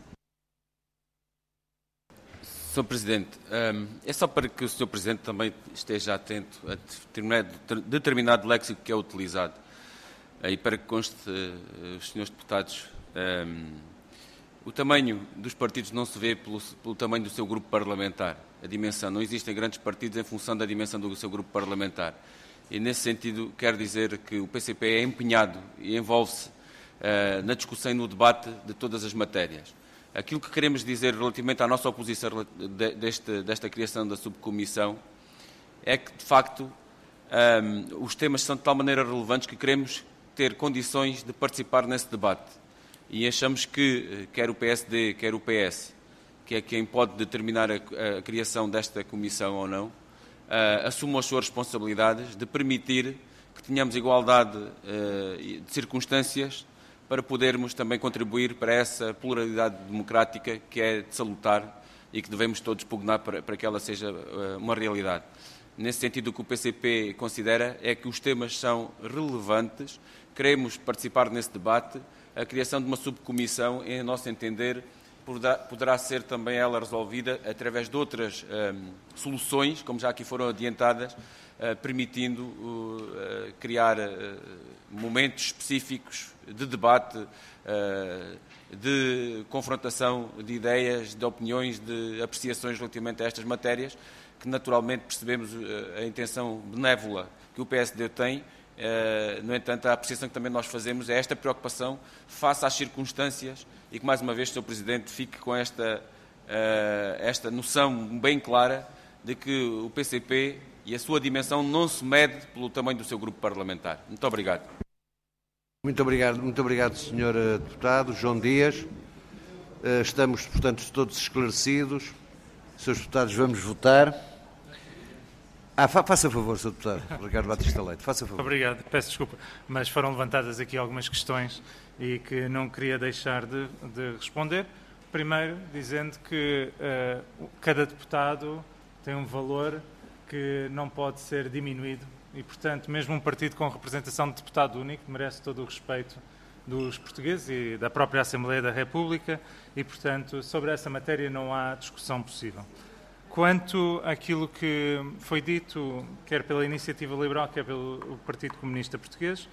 Sr. Presidente, é só para que o Sr. Presidente também esteja atento a determinado léxico que é utilizado. E para que conste, os Srs. Deputados, o tamanho dos partidos não se vê pelo tamanho do seu grupo parlamentar. A dimensão. Não existem grandes partidos em função da dimensão do seu grupo parlamentar. E, nesse sentido, quero dizer que o PCP é empenhado e envolve-se na discussão e no debate de todas as matérias. Aquilo que queremos dizer relativamente à nossa oposição desta criação da subcomissão é que, de facto, os temas são de tal maneira relevantes que queremos ter condições de participar nesse debate. E achamos que, quer o PSD, quer o PS, que é quem pode determinar a criação desta comissão ou não, assumam as suas responsabilidades de permitir que tenhamos igualdade de circunstâncias para podermos também contribuir para essa pluralidade democrática que é de salutar e que devemos todos pugnar para que ela seja uma realidade. Nesse sentido, o que o PCP considera é que os temas são relevantes, queremos participar nesse debate. A criação de uma subcomissão, em nosso entender, poderá ser também ela resolvida através de outras soluções, como já aqui foram adiantadas, permitindo criar momentos específicos de debate, de confrontação de ideias, de opiniões, de apreciações relativamente a estas matérias, que naturalmente percebemos a intenção benévola que o PSD tem. No entanto, a apreciação que também nós fazemos é esta preocupação face às circunstâncias e que, mais uma vez, Sr. Presidente, fique com esta noção bem clara de que o PCP e a sua dimensão não se mede pelo tamanho do seu grupo parlamentar. Muito obrigado. Muito obrigado, Sr. Deputado. João Dias. Estamos, portanto, todos esclarecidos. Srs. Deputados, vamos votar. Faça favor, Sr. Deputado Ricardo Batista Leite, faça favor. Obrigado, peço desculpa, mas foram levantadas aqui algumas questões e que não queria deixar de responder. Primeiro, dizendo que cada deputado tem um valor que não pode ser diminuído e, portanto, mesmo um partido com representação de deputado único merece todo o respeito dos portugueses e da própria Assembleia da República e, portanto, sobre essa matéria não há discussão possível. Quanto àquilo que foi dito, quer pela Iniciativa Liberal, quer pelo Partido Comunista Português,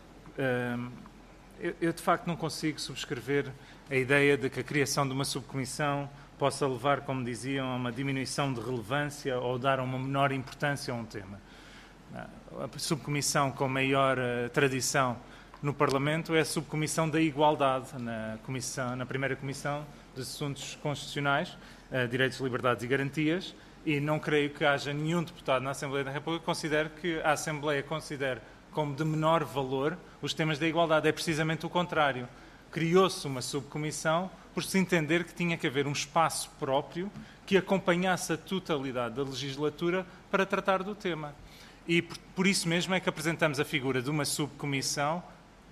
eu de facto não consigo subscrever a ideia de que a criação de uma subcomissão possa levar, como diziam, a uma diminuição de relevância ou dar uma menor importância a um tema. A subcomissão com maior tradição no Parlamento é a subcomissão da igualdade, na primeira comissão de assuntos constitucionais, direitos, liberdades e garantias, e não creio que haja nenhum deputado na Assembleia da República que a Assembleia considere como de menor valor os temas da igualdade. É precisamente o contrário. Criou-se uma subcomissão por se entender que tinha que haver um espaço próprio que acompanhasse a totalidade da legislatura para tratar do tema. E por isso mesmo é que apresentamos a figura de uma subcomissão,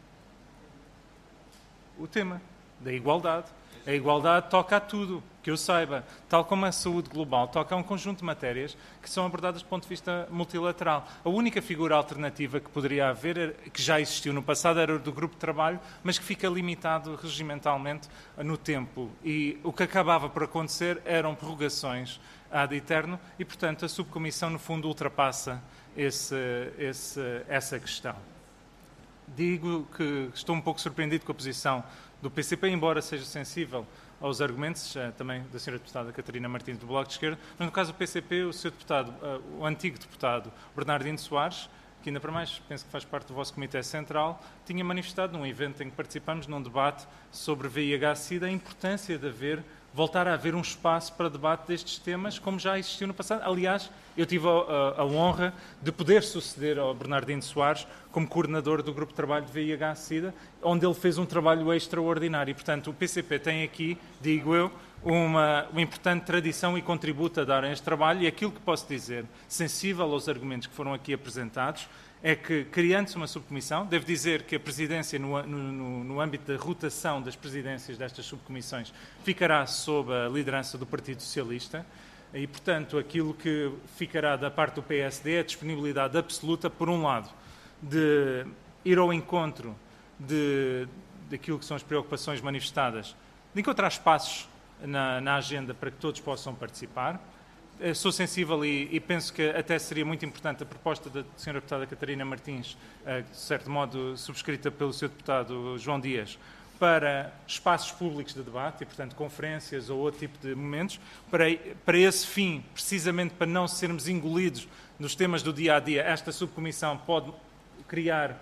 o tema da igualdade. A igualdade toca a tudo, que eu saiba, tal como a saúde global toca a um conjunto de matérias que são abordadas do ponto de vista multilateral. A única figura alternativa que poderia haver, que já existiu no passado, era o do grupo de trabalho, mas que fica limitado regimentalmente no tempo. E o que acabava por acontecer eram prorrogações ad eterno e, portanto, a subcomissão, no fundo, ultrapassa essa questão. Digo que estou um pouco surpreendido com a posição do PCP, embora seja sensível aos argumentos, também da Sra. Deputada Catarina Martins, do Bloco de Esquerda, mas no caso do PCP, o seu deputado, o antigo deputado Bernardino Soares, que ainda para mais penso que faz parte do vosso Comitê Central, tinha manifestado num evento em que participamos, num debate sobre VIH-Sida, a importância de voltar a haver um espaço para debate destes temas, como já existiu no passado. Aliás, eu tive a honra de poder suceder ao Bernardino Soares como coordenador do Grupo de Trabalho de VIH-Sida, onde ele fez um trabalho extraordinário. E, portanto, o PCP tem aqui, digo eu, uma importante tradição e contributo a dar a este trabalho. E aquilo que posso dizer, sensível aos argumentos que foram aqui apresentados, é que, criando-se uma subcomissão, devo dizer que a presidência, no âmbito da rotação das presidências destas subcomissões, ficará sob a liderança do Partido Socialista e, portanto, aquilo que ficará da parte do PSD é a disponibilidade absoluta, por um lado, de ir ao encontro daquilo que são as preocupações manifestadas, de encontrar espaços na agenda para que todos possam participar. Sou sensível e penso que até seria muito importante a proposta da Sra. Deputada Catarina Martins, de certo modo subscrita pelo Sr. Deputado João Dias, para espaços públicos de debate e, portanto, conferências ou outro tipo de momentos, para esse fim, precisamente para não sermos engolidos nos temas do dia-a-dia, esta subcomissão pode criar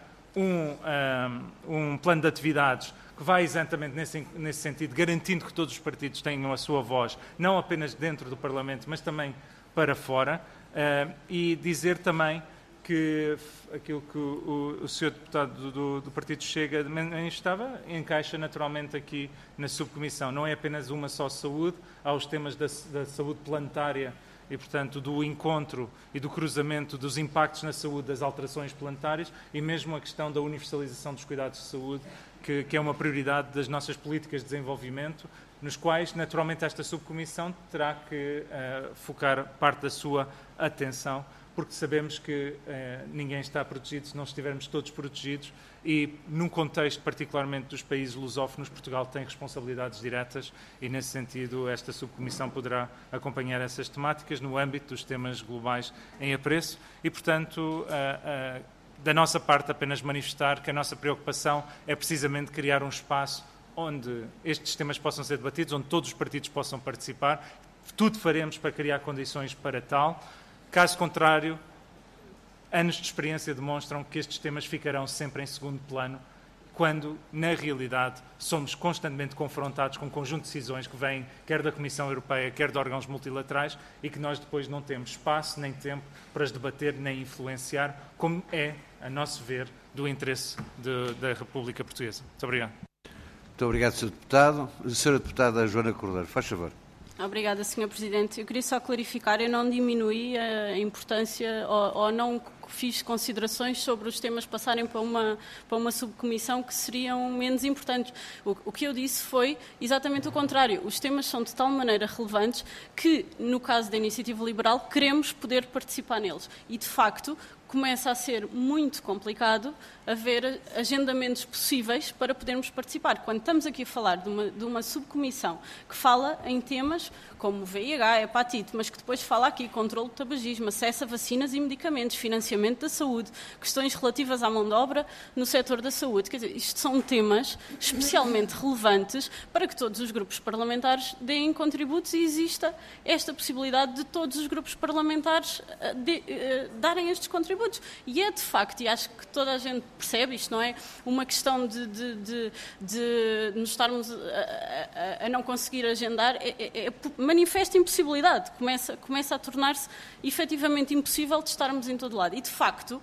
um plano de atividades que vai exatamente nesse sentido, garantindo que todos os partidos tenham a sua voz, não apenas dentro do Parlamento, mas também para fora, e dizer também que aquilo que o Sr. Deputado do Partido Chega manifestava encaixa naturalmente aqui na subcomissão. Não é apenas uma só saúde, há os temas da saúde planetária e, portanto, do encontro e do cruzamento dos impactos na saúde das alterações planetárias e mesmo a questão da universalização dos cuidados de saúde, que é uma prioridade das nossas políticas de desenvolvimento, nos quais, naturalmente, esta subcomissão terá que focar parte da sua atenção, porque sabemos que ninguém está protegido se não estivermos todos protegidos e, num contexto particularmente dos países lusófonos, Portugal tem responsabilidades diretas e, nesse sentido, esta subcomissão poderá acompanhar essas temáticas no âmbito dos temas globais em apreço e, portanto, da nossa parte, apenas manifestar que a nossa preocupação é precisamente criar um espaço onde estes temas possam ser debatidos, onde todos os partidos possam participar. Tudo faremos para criar condições para tal. Caso contrário, anos de experiência demonstram que estes temas ficarão sempre em segundo plano, quando, na realidade, somos constantemente confrontados com um conjunto de decisões que vêm quer da Comissão Europeia, quer de órgãos multilaterais, e que nós depois não temos espaço nem tempo para as debater nem influenciar, como é, a nosso ver, do interesse da República Portuguesa. Muito obrigado. Muito obrigado, Sr. Deputado. Sra. Deputada Joana Cordeiro, faz favor. Obrigada, Sr. Presidente. Eu queria só clarificar, eu não diminuí a importância ou não fiz considerações sobre os temas passarem para uma subcomissão que seriam menos importantes. O que eu disse foi exatamente o contrário. Os temas são de tal maneira relevantes que, no caso da Iniciativa Liberal, queremos poder participar neles. E, de facto, começa a ser muito complicado haver agendamentos possíveis para podermos participar. Quando estamos aqui a falar de uma subcomissão que fala em temas como VIH, hepatite, mas que depois fala aqui controle do tabagismo, acesso a vacinas e medicamentos, financiamento da saúde, questões relativas à mão de obra no setor da saúde. Quer dizer, isto são temas especialmente relevantes para que todos os grupos parlamentares deem contributos e exista esta possibilidade de todos os grupos parlamentares darem estes contributos. E é de facto, e acho que toda a gente percebe, isto não é uma questão de nos estarmos a não conseguir agendar, é manifesta impossibilidade, começa a tornar-se efetivamente impossível de estarmos em todo lado. E, de facto,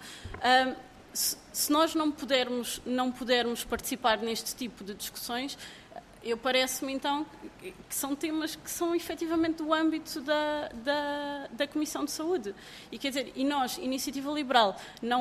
se nós não pudermos participar neste tipo de discussões, parece-me então que são temas que são efetivamente do âmbito da Comissão de Saúde. E quer dizer, e nós, Iniciativa Liberal,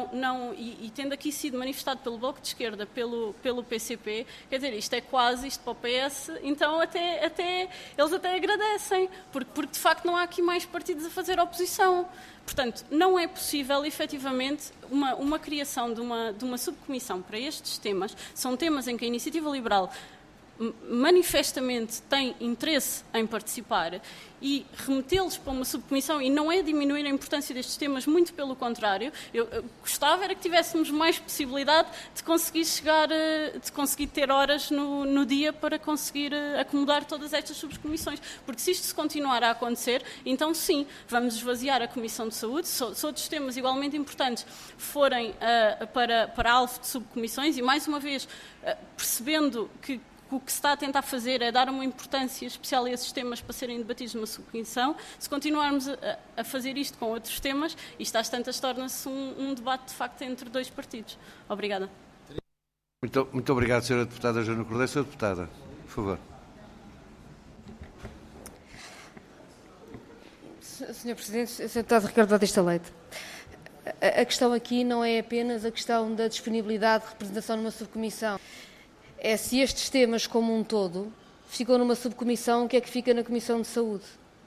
e tendo aqui sido manifestado pelo Bloco de Esquerda, pelo PCP, quer dizer, isto é quase isto para o PS, então eles até agradecem, porque de facto não há aqui mais partidos a fazer oposição. Portanto, não é possível, efetivamente, uma criação de uma subcomissão para estes temas. São temas em que a Iniciativa Liberal manifestamente tem interesse em participar, e remetê-los para uma subcomissão, e não é diminuir a importância destes temas, muito pelo contrário. Eu gostava era que tivéssemos mais possibilidade de conseguir ter horas no dia para conseguir acomodar todas estas subcomissões, porque se isto se continuar a acontecer, então sim, vamos esvaziar a Comissão de Saúde. Se outros temas igualmente importantes forem para alvo de subcomissões, e mais uma vez percebendo que o que se está a tentar fazer é dar uma importância especial a esses temas para serem debatidos numa subcomissão. Se continuarmos a fazer isto com outros temas, isto às tantas torna-se um debate de facto entre dois partidos. Obrigada. Muito obrigado, Sra. Deputada Joana Cordeiro. Sra. Deputada, por favor. Sr. Presidente, Sr. Deputado Ricardo Batista Leite, a questão aqui não é apenas a questão da disponibilidade de representação numa subcomissão. É se estes temas como um todo ficam numa subcomissão, o que é que fica na Comissão de Saúde?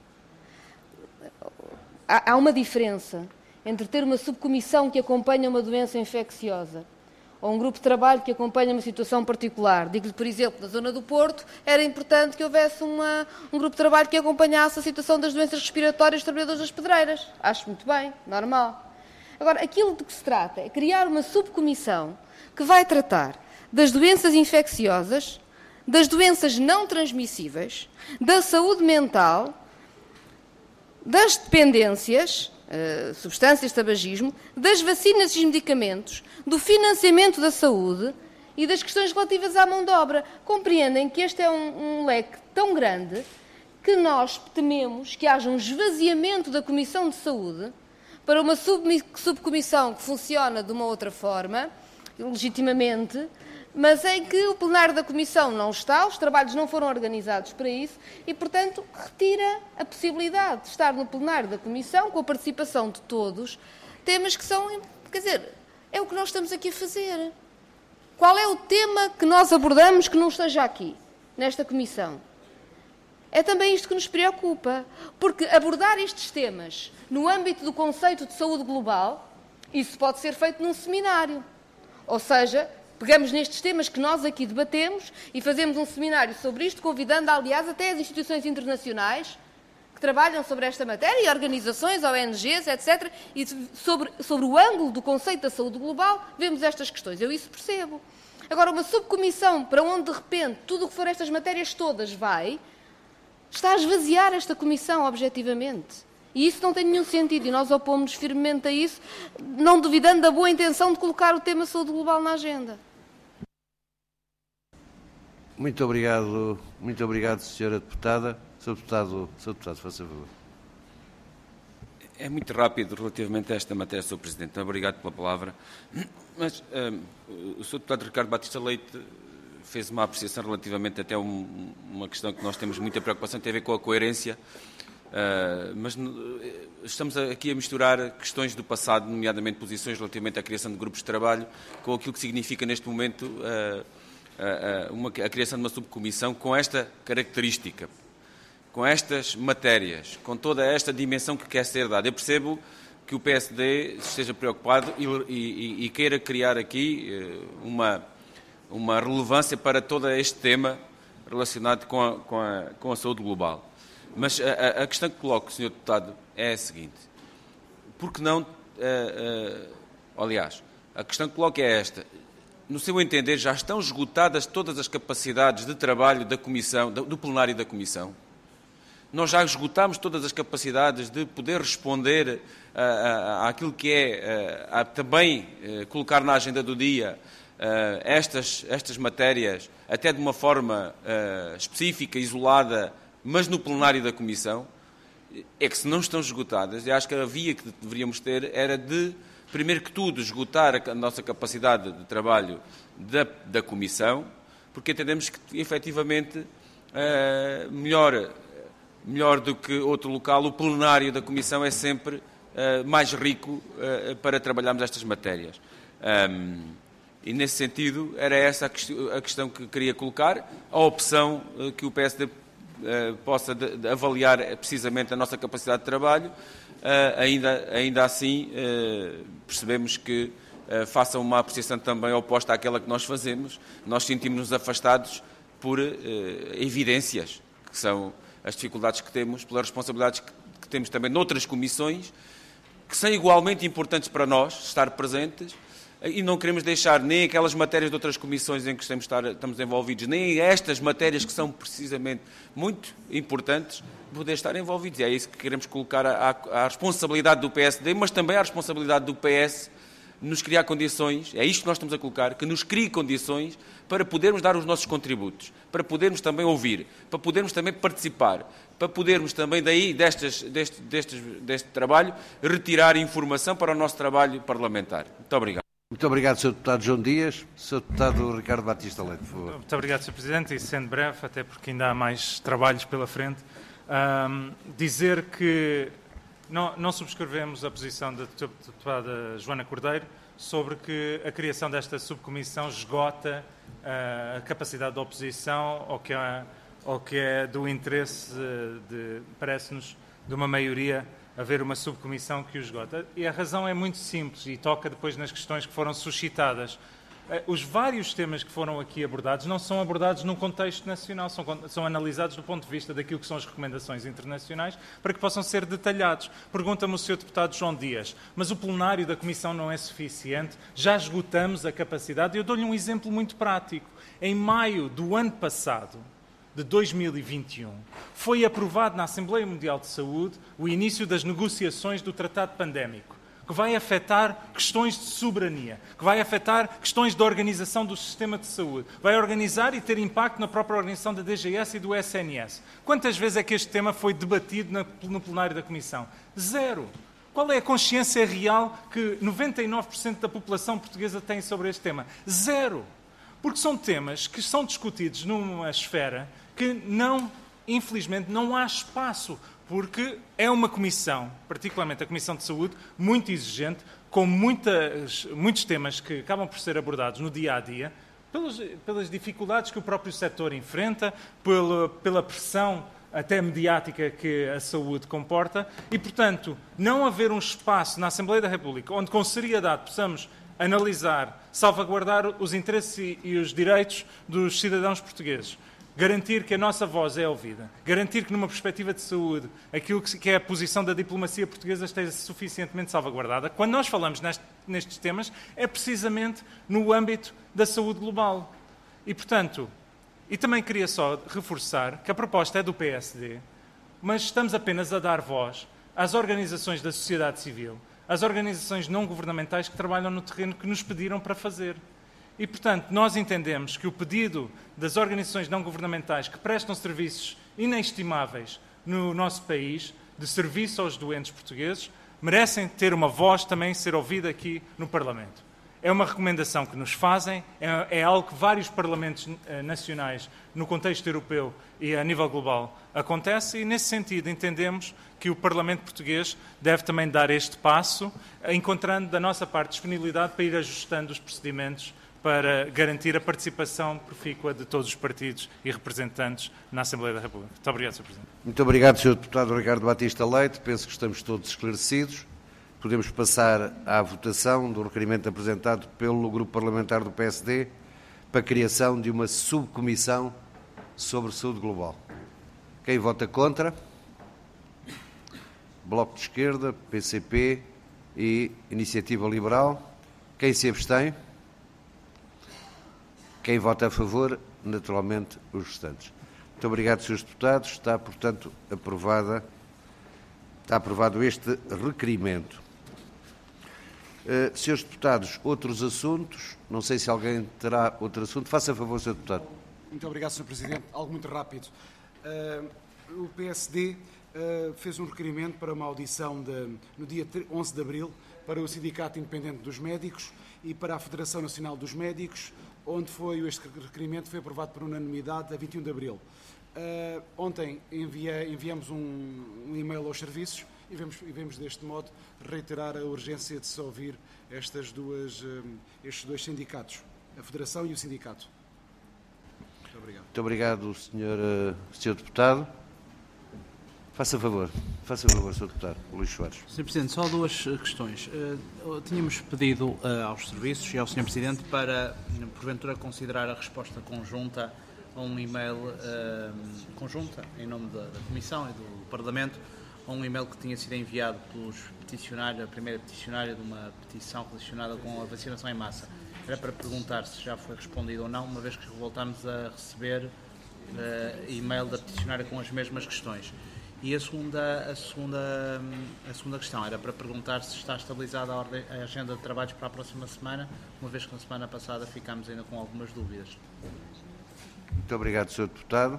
Há uma diferença entre ter uma subcomissão que acompanha uma doença infecciosa ou um grupo de trabalho que acompanha uma situação particular. Digo-lhe, por exemplo, na zona do Porto, era importante que houvesse um grupo de trabalho que acompanhasse a situação das doenças respiratórias dos trabalhadores das pedreiras. Acho muito bem, normal. Agora, aquilo de que se trata é criar uma subcomissão que vai tratar das doenças infecciosas, das doenças não transmissíveis, da saúde mental, das dependências, substâncias, tabagismo, das vacinas e medicamentos, do financiamento da saúde e das questões relativas à mão de obra. Compreendem que este é um leque tão grande que nós tememos que haja um esvaziamento da Comissão de Saúde para uma subcomissão que funciona de uma outra forma, legitimamente, mas em que o plenário da Comissão não está, os trabalhos não foram organizados para isso e, portanto, retira a possibilidade de estar no plenário da Comissão, com a participação de todos, temas que são, quer dizer, é o que nós estamos aqui a fazer. Qual é o tema que nós abordamos que não esteja aqui, nesta Comissão? É também isto que nos preocupa, porque abordar estes temas no âmbito do conceito de saúde global, isso pode ser feito num seminário. Ou seja, pegamos nestes temas que nós aqui debatemos e fazemos um seminário sobre isto, convidando, aliás, até as instituições internacionais que trabalham sobre esta matéria, organizações, ONGs, etc. E sobre o ângulo do conceito da saúde global, vemos estas questões. Eu isso percebo. Agora, uma subcomissão para onde, de repente, tudo o que for estas matérias todas vai, está a esvaziar esta comissão, objetivamente. E isso não tem nenhum sentido, e nós opomos-nos firmemente a isso, não duvidando da boa intenção de colocar o tema saúde global na agenda. Muito obrigado, Sra. Deputada. Sr. Deputado, faça favor. É muito rápido relativamente a esta matéria, Sr. Presidente. Obrigado pela palavra. Mas o Sr. Deputado Ricardo Batista Leite fez uma apreciação relativamente até uma questão que nós temos muita preocupação, tem a ver com a coerência. Mas estamos aqui a misturar questões do passado, nomeadamente posições relativamente à criação de grupos de trabalho, com aquilo que significa neste momento a criação de uma subcomissão com esta característica, com estas matérias, com toda esta dimensão que quer ser dada. Eu percebo que o PSD esteja preocupado e queira criar aqui uma relevância para todo este tema relacionado com a saúde global. Mas a questão que coloco, Sr. Deputado, é a seguinte. Por que não... aliás, a questão que coloco é esta. No seu entender, já estão esgotadas todas as capacidades de trabalho da Comissão, do plenário da Comissão? Nós já esgotámos todas as capacidades de poder responder àquilo que é também colocar na agenda do dia estas matérias, até de uma forma específica, isolada, mas no plenário da Comissão. É que se não estão esgotadas, eu acho que a via que deveríamos ter era de, primeiro que tudo, esgotar a nossa capacidade de trabalho da Comissão, porque entendemos que, efetivamente, melhor do que outro local, o plenário da Comissão é sempre mais rico para trabalharmos estas matérias. E, nesse sentido, era essa a questão que queria colocar, a opção que o PSD possa avaliar precisamente a nossa capacidade de trabalho. Ainda assim, percebemos que façam uma apreciação também oposta àquela que nós fazemos. Nós sentimos-nos afastados por evidências, que são as dificuldades que temos, pelas responsabilidades que temos também noutras comissões, que são igualmente importantes para nós estar presentes, e não queremos deixar nem aquelas matérias de outras comissões em que estamos envolvidos, nem estas matérias que são precisamente muito importantes, poder estar envolvidos. E é isso que queremos colocar à responsabilidade do PSD, mas também à responsabilidade do PS, nos criar condições, é isto que nós estamos a colocar, que nos crie condições para podermos dar os nossos contributos, para podermos também ouvir, para podermos também participar, para podermos também daí, deste trabalho, retirar informação para o nosso trabalho parlamentar. Muito obrigado. Muito obrigado, Sr. Deputado João Dias. Sr. Deputado Ricardo Batista Leite, por favor. Muito obrigado, Sr. Presidente, e sendo breve, até porque ainda há mais trabalhos pela frente, dizer que não subscrevemos a posição da deputada Joana Cordeiro sobre que a criação desta subcomissão esgota a capacidade da oposição ou que é do interesse, parece-nos, de uma maioria haver uma subcomissão que o esgota. E a razão é muito simples e toca depois nas questões que foram suscitadas. Os vários temas que foram aqui abordados não são abordados num contexto nacional, são analisados do ponto de vista daquilo que são as recomendações internacionais para que possam ser detalhados. Pergunta-me o Sr. Deputado João Dias, mas o plenário da Comissão não é suficiente? Já esgotamos a capacidade? Eu dou-lhe um exemplo muito prático. Em maio do ano passado, de 2021, foi aprovado na Assembleia Mundial de Saúde o início das negociações do Tratado Pandémico, que vai afetar questões de soberania, que vai afetar questões de organização do sistema de saúde, vai organizar e ter impacto na própria organização da DGS e do SNS. Quantas vezes é que este tema foi debatido no plenário da Comissão? Zero. Qual é a consciência real que 99% da população portuguesa tem sobre este tema? Zero. Porque são temas que são discutidos numa esfera que infelizmente não há espaço, porque é uma comissão, particularmente a Comissão de Saúde, muito exigente, com muitos temas que acabam por ser abordados no dia-a-dia, pelas dificuldades que o próprio setor enfrenta, pela pressão até mediática que a saúde comporta, e, portanto, não haver um espaço na Assembleia da República onde, com seriedade, possamos analisar, salvaguardar os interesses e os direitos dos cidadãos portugueses, garantir que a nossa voz é ouvida, garantir que, numa perspectiva de saúde, aquilo que é a posição da diplomacia portuguesa esteja suficientemente salvaguardada. Quando nós falamos nestes temas, é precisamente no âmbito da saúde global. E, portanto, e também queria só reforçar que a proposta é do PSD, mas estamos apenas a dar voz às organizações da sociedade civil, às organizações não governamentais que trabalham no terreno que nos pediram para fazer. E, portanto, nós entendemos que o pedido das organizações não governamentais que prestam serviços inestimáveis no nosso país, de serviço aos doentes portugueses, merecem ter uma voz também ser ouvida aqui no Parlamento. é uma recomendação que nos fazem, é algo que vários parlamentos nacionais, no contexto europeu e a nível global, acontece, e nesse sentido entendemos que o Parlamento português deve também dar este passo, encontrando da nossa parte disponibilidade para ir ajustando os procedimentos para garantir a participação profícua de todos os partidos e representantes na Assembleia da República. Muito obrigado, Sr. Presidente. Muito obrigado, Sr. Deputado Ricardo Batista Leite. Penso que estamos todos esclarecidos. Podemos passar à votação do requerimento apresentado pelo Grupo Parlamentar do PSD para a criação de uma subcomissão sobre saúde global. Quem vota contra? Bloco de Esquerda, PCP e Iniciativa Liberal. Quem se abstém? Quem vota a favor? Naturalmente, os restantes. Muito obrigado, Srs. Deputados. Está, portanto, aprovado este requerimento. Srs. Deputados, outros assuntos? Não sei se alguém terá outro assunto. Faça favor, Sr. Deputado. Muito obrigado, Sr. Presidente. Algo muito rápido. O PSD fez um requerimento para uma audição no dia 11 de abril para o Sindicato Independente dos Médicos e para a Federação Nacional dos Médicos, onde este requerimento foi aprovado por unanimidade a 21 de abril. Ontem enviamos um e-mail aos serviços e vemos deste modo reiterar a urgência de se ouvir estes dois sindicatos, a Federação e o Sindicato. Muito obrigado. Muito obrigado, Sr. Deputado. Faça favor, Sr. Deputado Luís Soares. Sr. Presidente, só duas questões. Tínhamos pedido aos serviços e ao Sr. Presidente para, porventura, considerar a resposta conjunta a um e-mail conjunta, em nome da Comissão e do Parlamento, a um e-mail que tinha sido enviado pelos peticionários, a primeira peticionária de uma petição relacionada com a vacinação em massa. Era para perguntar se já foi respondido ou não, uma vez que voltámos a receber e-mail da peticionária com as mesmas questões. E a segunda questão era para perguntar se está estabilizada a agenda de trabalhos para a próxima semana, uma vez que na semana passada ficámos ainda com algumas dúvidas. Muito obrigado, Sr. Deputado.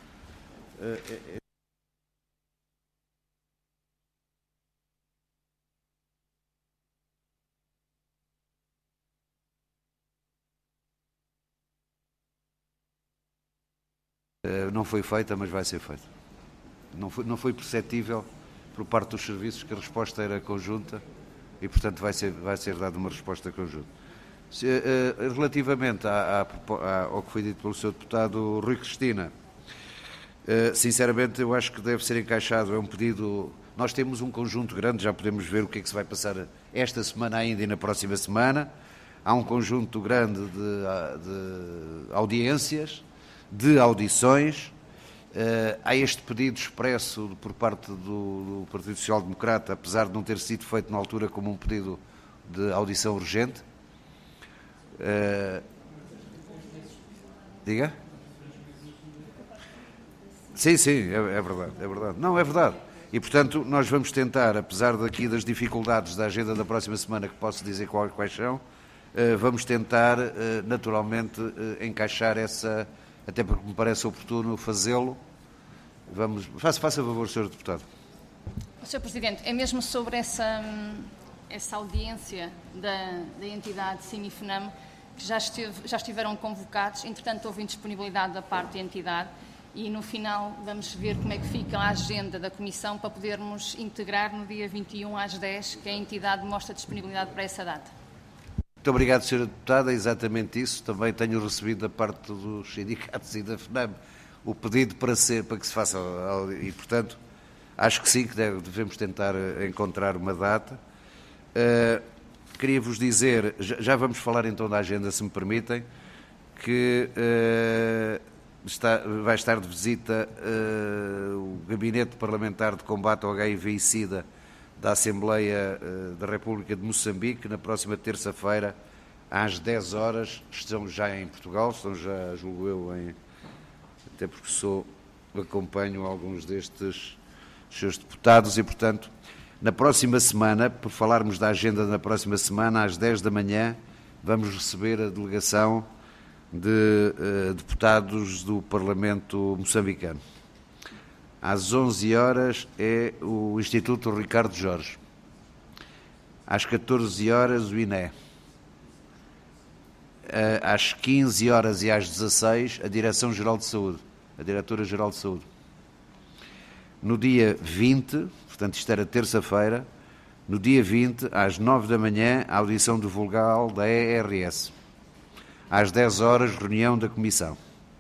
Não foi feita, mas vai ser feita. Não foi perceptível por parte dos serviços que a resposta era conjunta e, portanto, vai ser dada uma resposta conjunta. Relativamente ao que foi dito pelo Sr. Deputado Rui Cristina, sinceramente eu acho que deve ser encaixado, é um pedido. Nós temos um conjunto grande, já podemos ver o que é que se vai passar esta semana ainda e na próxima semana. Há um conjunto grande de audiências, de audições. Há este pedido expresso por parte do Partido Social Democrata, apesar de não ter sido feito na altura como um pedido de audição urgente. Diga? Sim, é verdade. Não, é verdade. E, portanto, nós vamos tentar, apesar daqui das dificuldades da agenda da próxima semana, que posso dizer quais são, vamos tentar, naturalmente, encaixar essa, até porque me parece oportuno fazê-lo. Faça favor, Sr. Deputado. Sr. Presidente, é mesmo sobre essa audiência da entidade Cinefnam, que já estiveram convocados, entretanto houve indisponibilidade da parte da entidade e no final vamos ver como é que fica a agenda da Comissão para podermos integrar no dia 21 às 10, que a entidade mostra disponibilidade para essa data. Muito obrigado, Sra. Deputada, é exatamente isso. Também tenho recebido da parte dos sindicatos e da FNAM o pedido para que se faça, e portanto acho que sim, que devemos tentar encontrar uma data. Queria-vos dizer, já vamos falar então da agenda, se me permitem, que vai estar de visita o Gabinete Parlamentar de Combate ao HIV e SIDA da Assembleia da República de Moçambique, na próxima terça-feira, às 10 horas, estão já em Portugal, estão já, julgo eu, até porque acompanho alguns destes seus deputados e, portanto, na próxima semana, por falarmos da agenda na próxima semana, às 10 da manhã, vamos receber a delegação de deputados do Parlamento moçambicano. Às 11 horas é o Instituto Ricardo Jorge. Às 14 horas o INE. às 15 horas e às 16, a Direção-Geral de Saúde, a Diretora-Geral de Saúde. No dia 20, portanto isto era terça-feira, no dia 20, às 9 da manhã, a audição do vogal da ERS. Às 10 horas, reunião da Comissão.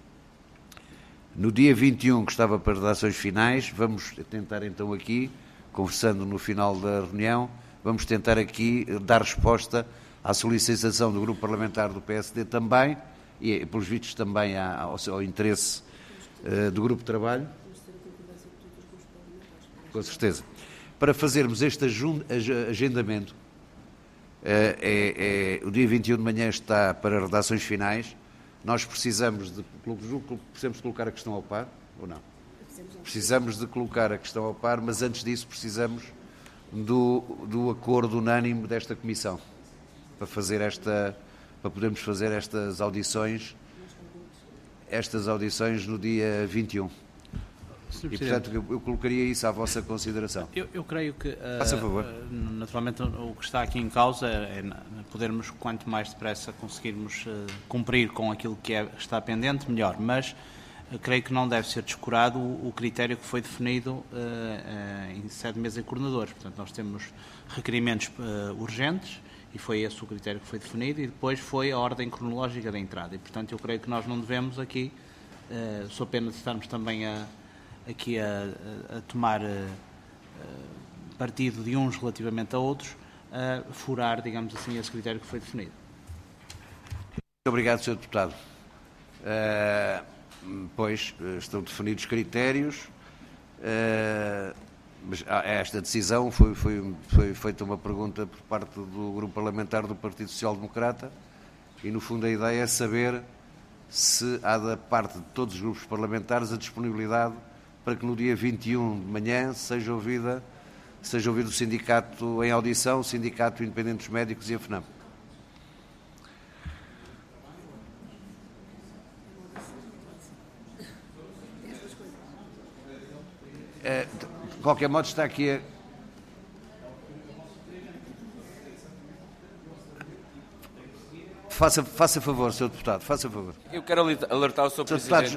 No dia 21, que estava para redações finais, vamos tentar então aqui, conversando no final da reunião, vamos tentar aqui dar resposta à solicitação do Grupo Parlamentar do PSD também, e pelos vistos também ao interesse do Grupo de Trabalho, com certeza, para fazermos este agendamento. O dia 21 de manhã está para redações finais. Nós precisamos de colocar a questão ao par, ou não? Precisamos de colocar a questão ao par, mas antes disso precisamos do acordo unânime desta Comissão, para podermos fazer estas audições no dia 21. E, portanto, eu colocaria isso à vossa consideração. Eu creio que, faça favor. Naturalmente, o que está aqui em causa é podermos, quanto mais depressa conseguirmos cumprir com aquilo que está pendente, melhor. Mas creio que não deve ser descurado o critério que foi definido em sede de mesa e coordenadores. Portanto, nós temos requerimentos urgentes, e foi esse o critério que foi definido, e depois foi a ordem cronológica da entrada. E, portanto, eu creio que nós não devemos aqui, sob pena de estarmos também a tomar partido de uns relativamente a outros, furar, digamos assim, esse critério que foi definido. Muito obrigado, Sr. Deputado. Pois, estão definidos critérios, mas a esta decisão foi feita uma pergunta por parte do Grupo Parlamentar do Partido Social Democrata e, no fundo, a ideia é saber se há da parte de todos os grupos parlamentares a disponibilidade para que no dia 21 de manhã seja ouvido o sindicato em audição, o Sindicato Independente dos Médicos e a FNAM. De qualquer modo, está aqui Faça favor, Sr. Deputado, faça favor. Eu quero alertar o Sr. Presidente.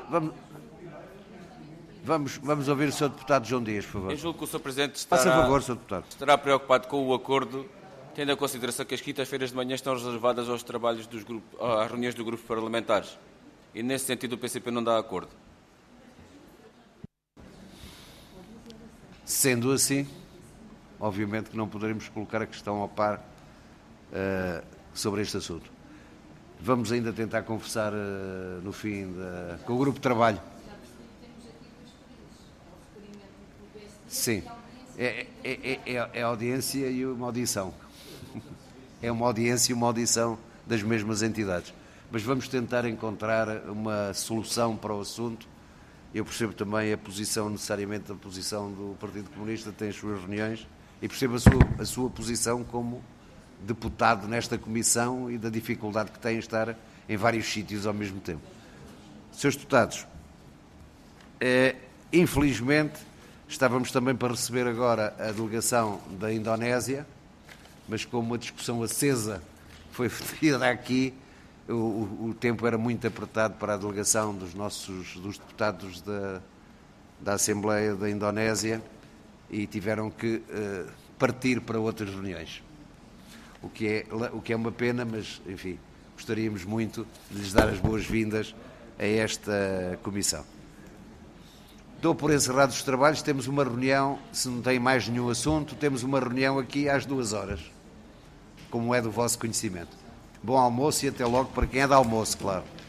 Vamos ouvir o Sr. Deputado João Dias, por favor. Eu julgo que o Sr. Presidente estará preocupado com o acordo, tendo em consideração que as quintas-feiras de manhã estão reservadas aos trabalhos dos grupos, às reuniões dos grupos parlamentares. E, nesse sentido, o PCP não dá acordo. Sendo assim, obviamente que não poderemos colocar a questão ao par sobre este assunto. Vamos ainda tentar conversar no fim com o grupo de trabalho. Sim, é audiência e uma audição. É uma audiência e uma audição das mesmas entidades. Mas vamos tentar encontrar uma solução para o assunto. Eu percebo também necessariamente a posição do Partido Comunista, tem as suas reuniões, e percebo a sua posição como deputado nesta comissão e da dificuldade que tem em estar em vários sítios ao mesmo tempo. Senhores deputados, infelizmente, estávamos também para receber agora a delegação da Indonésia, mas como a discussão acesa foi feita aqui, o tempo era muito apertado para a delegação dos deputados da Assembleia da Indonésia e tiveram que partir para outras reuniões. O que é uma pena, mas, enfim, gostaríamos muito de lhes dar as boas-vindas a esta comissão. Dou por encerrados os trabalhos, temos uma reunião, se não tem mais nenhum assunto, temos uma reunião aqui às 14h, como é do vosso conhecimento. Bom almoço e até logo para quem é de almoço, claro.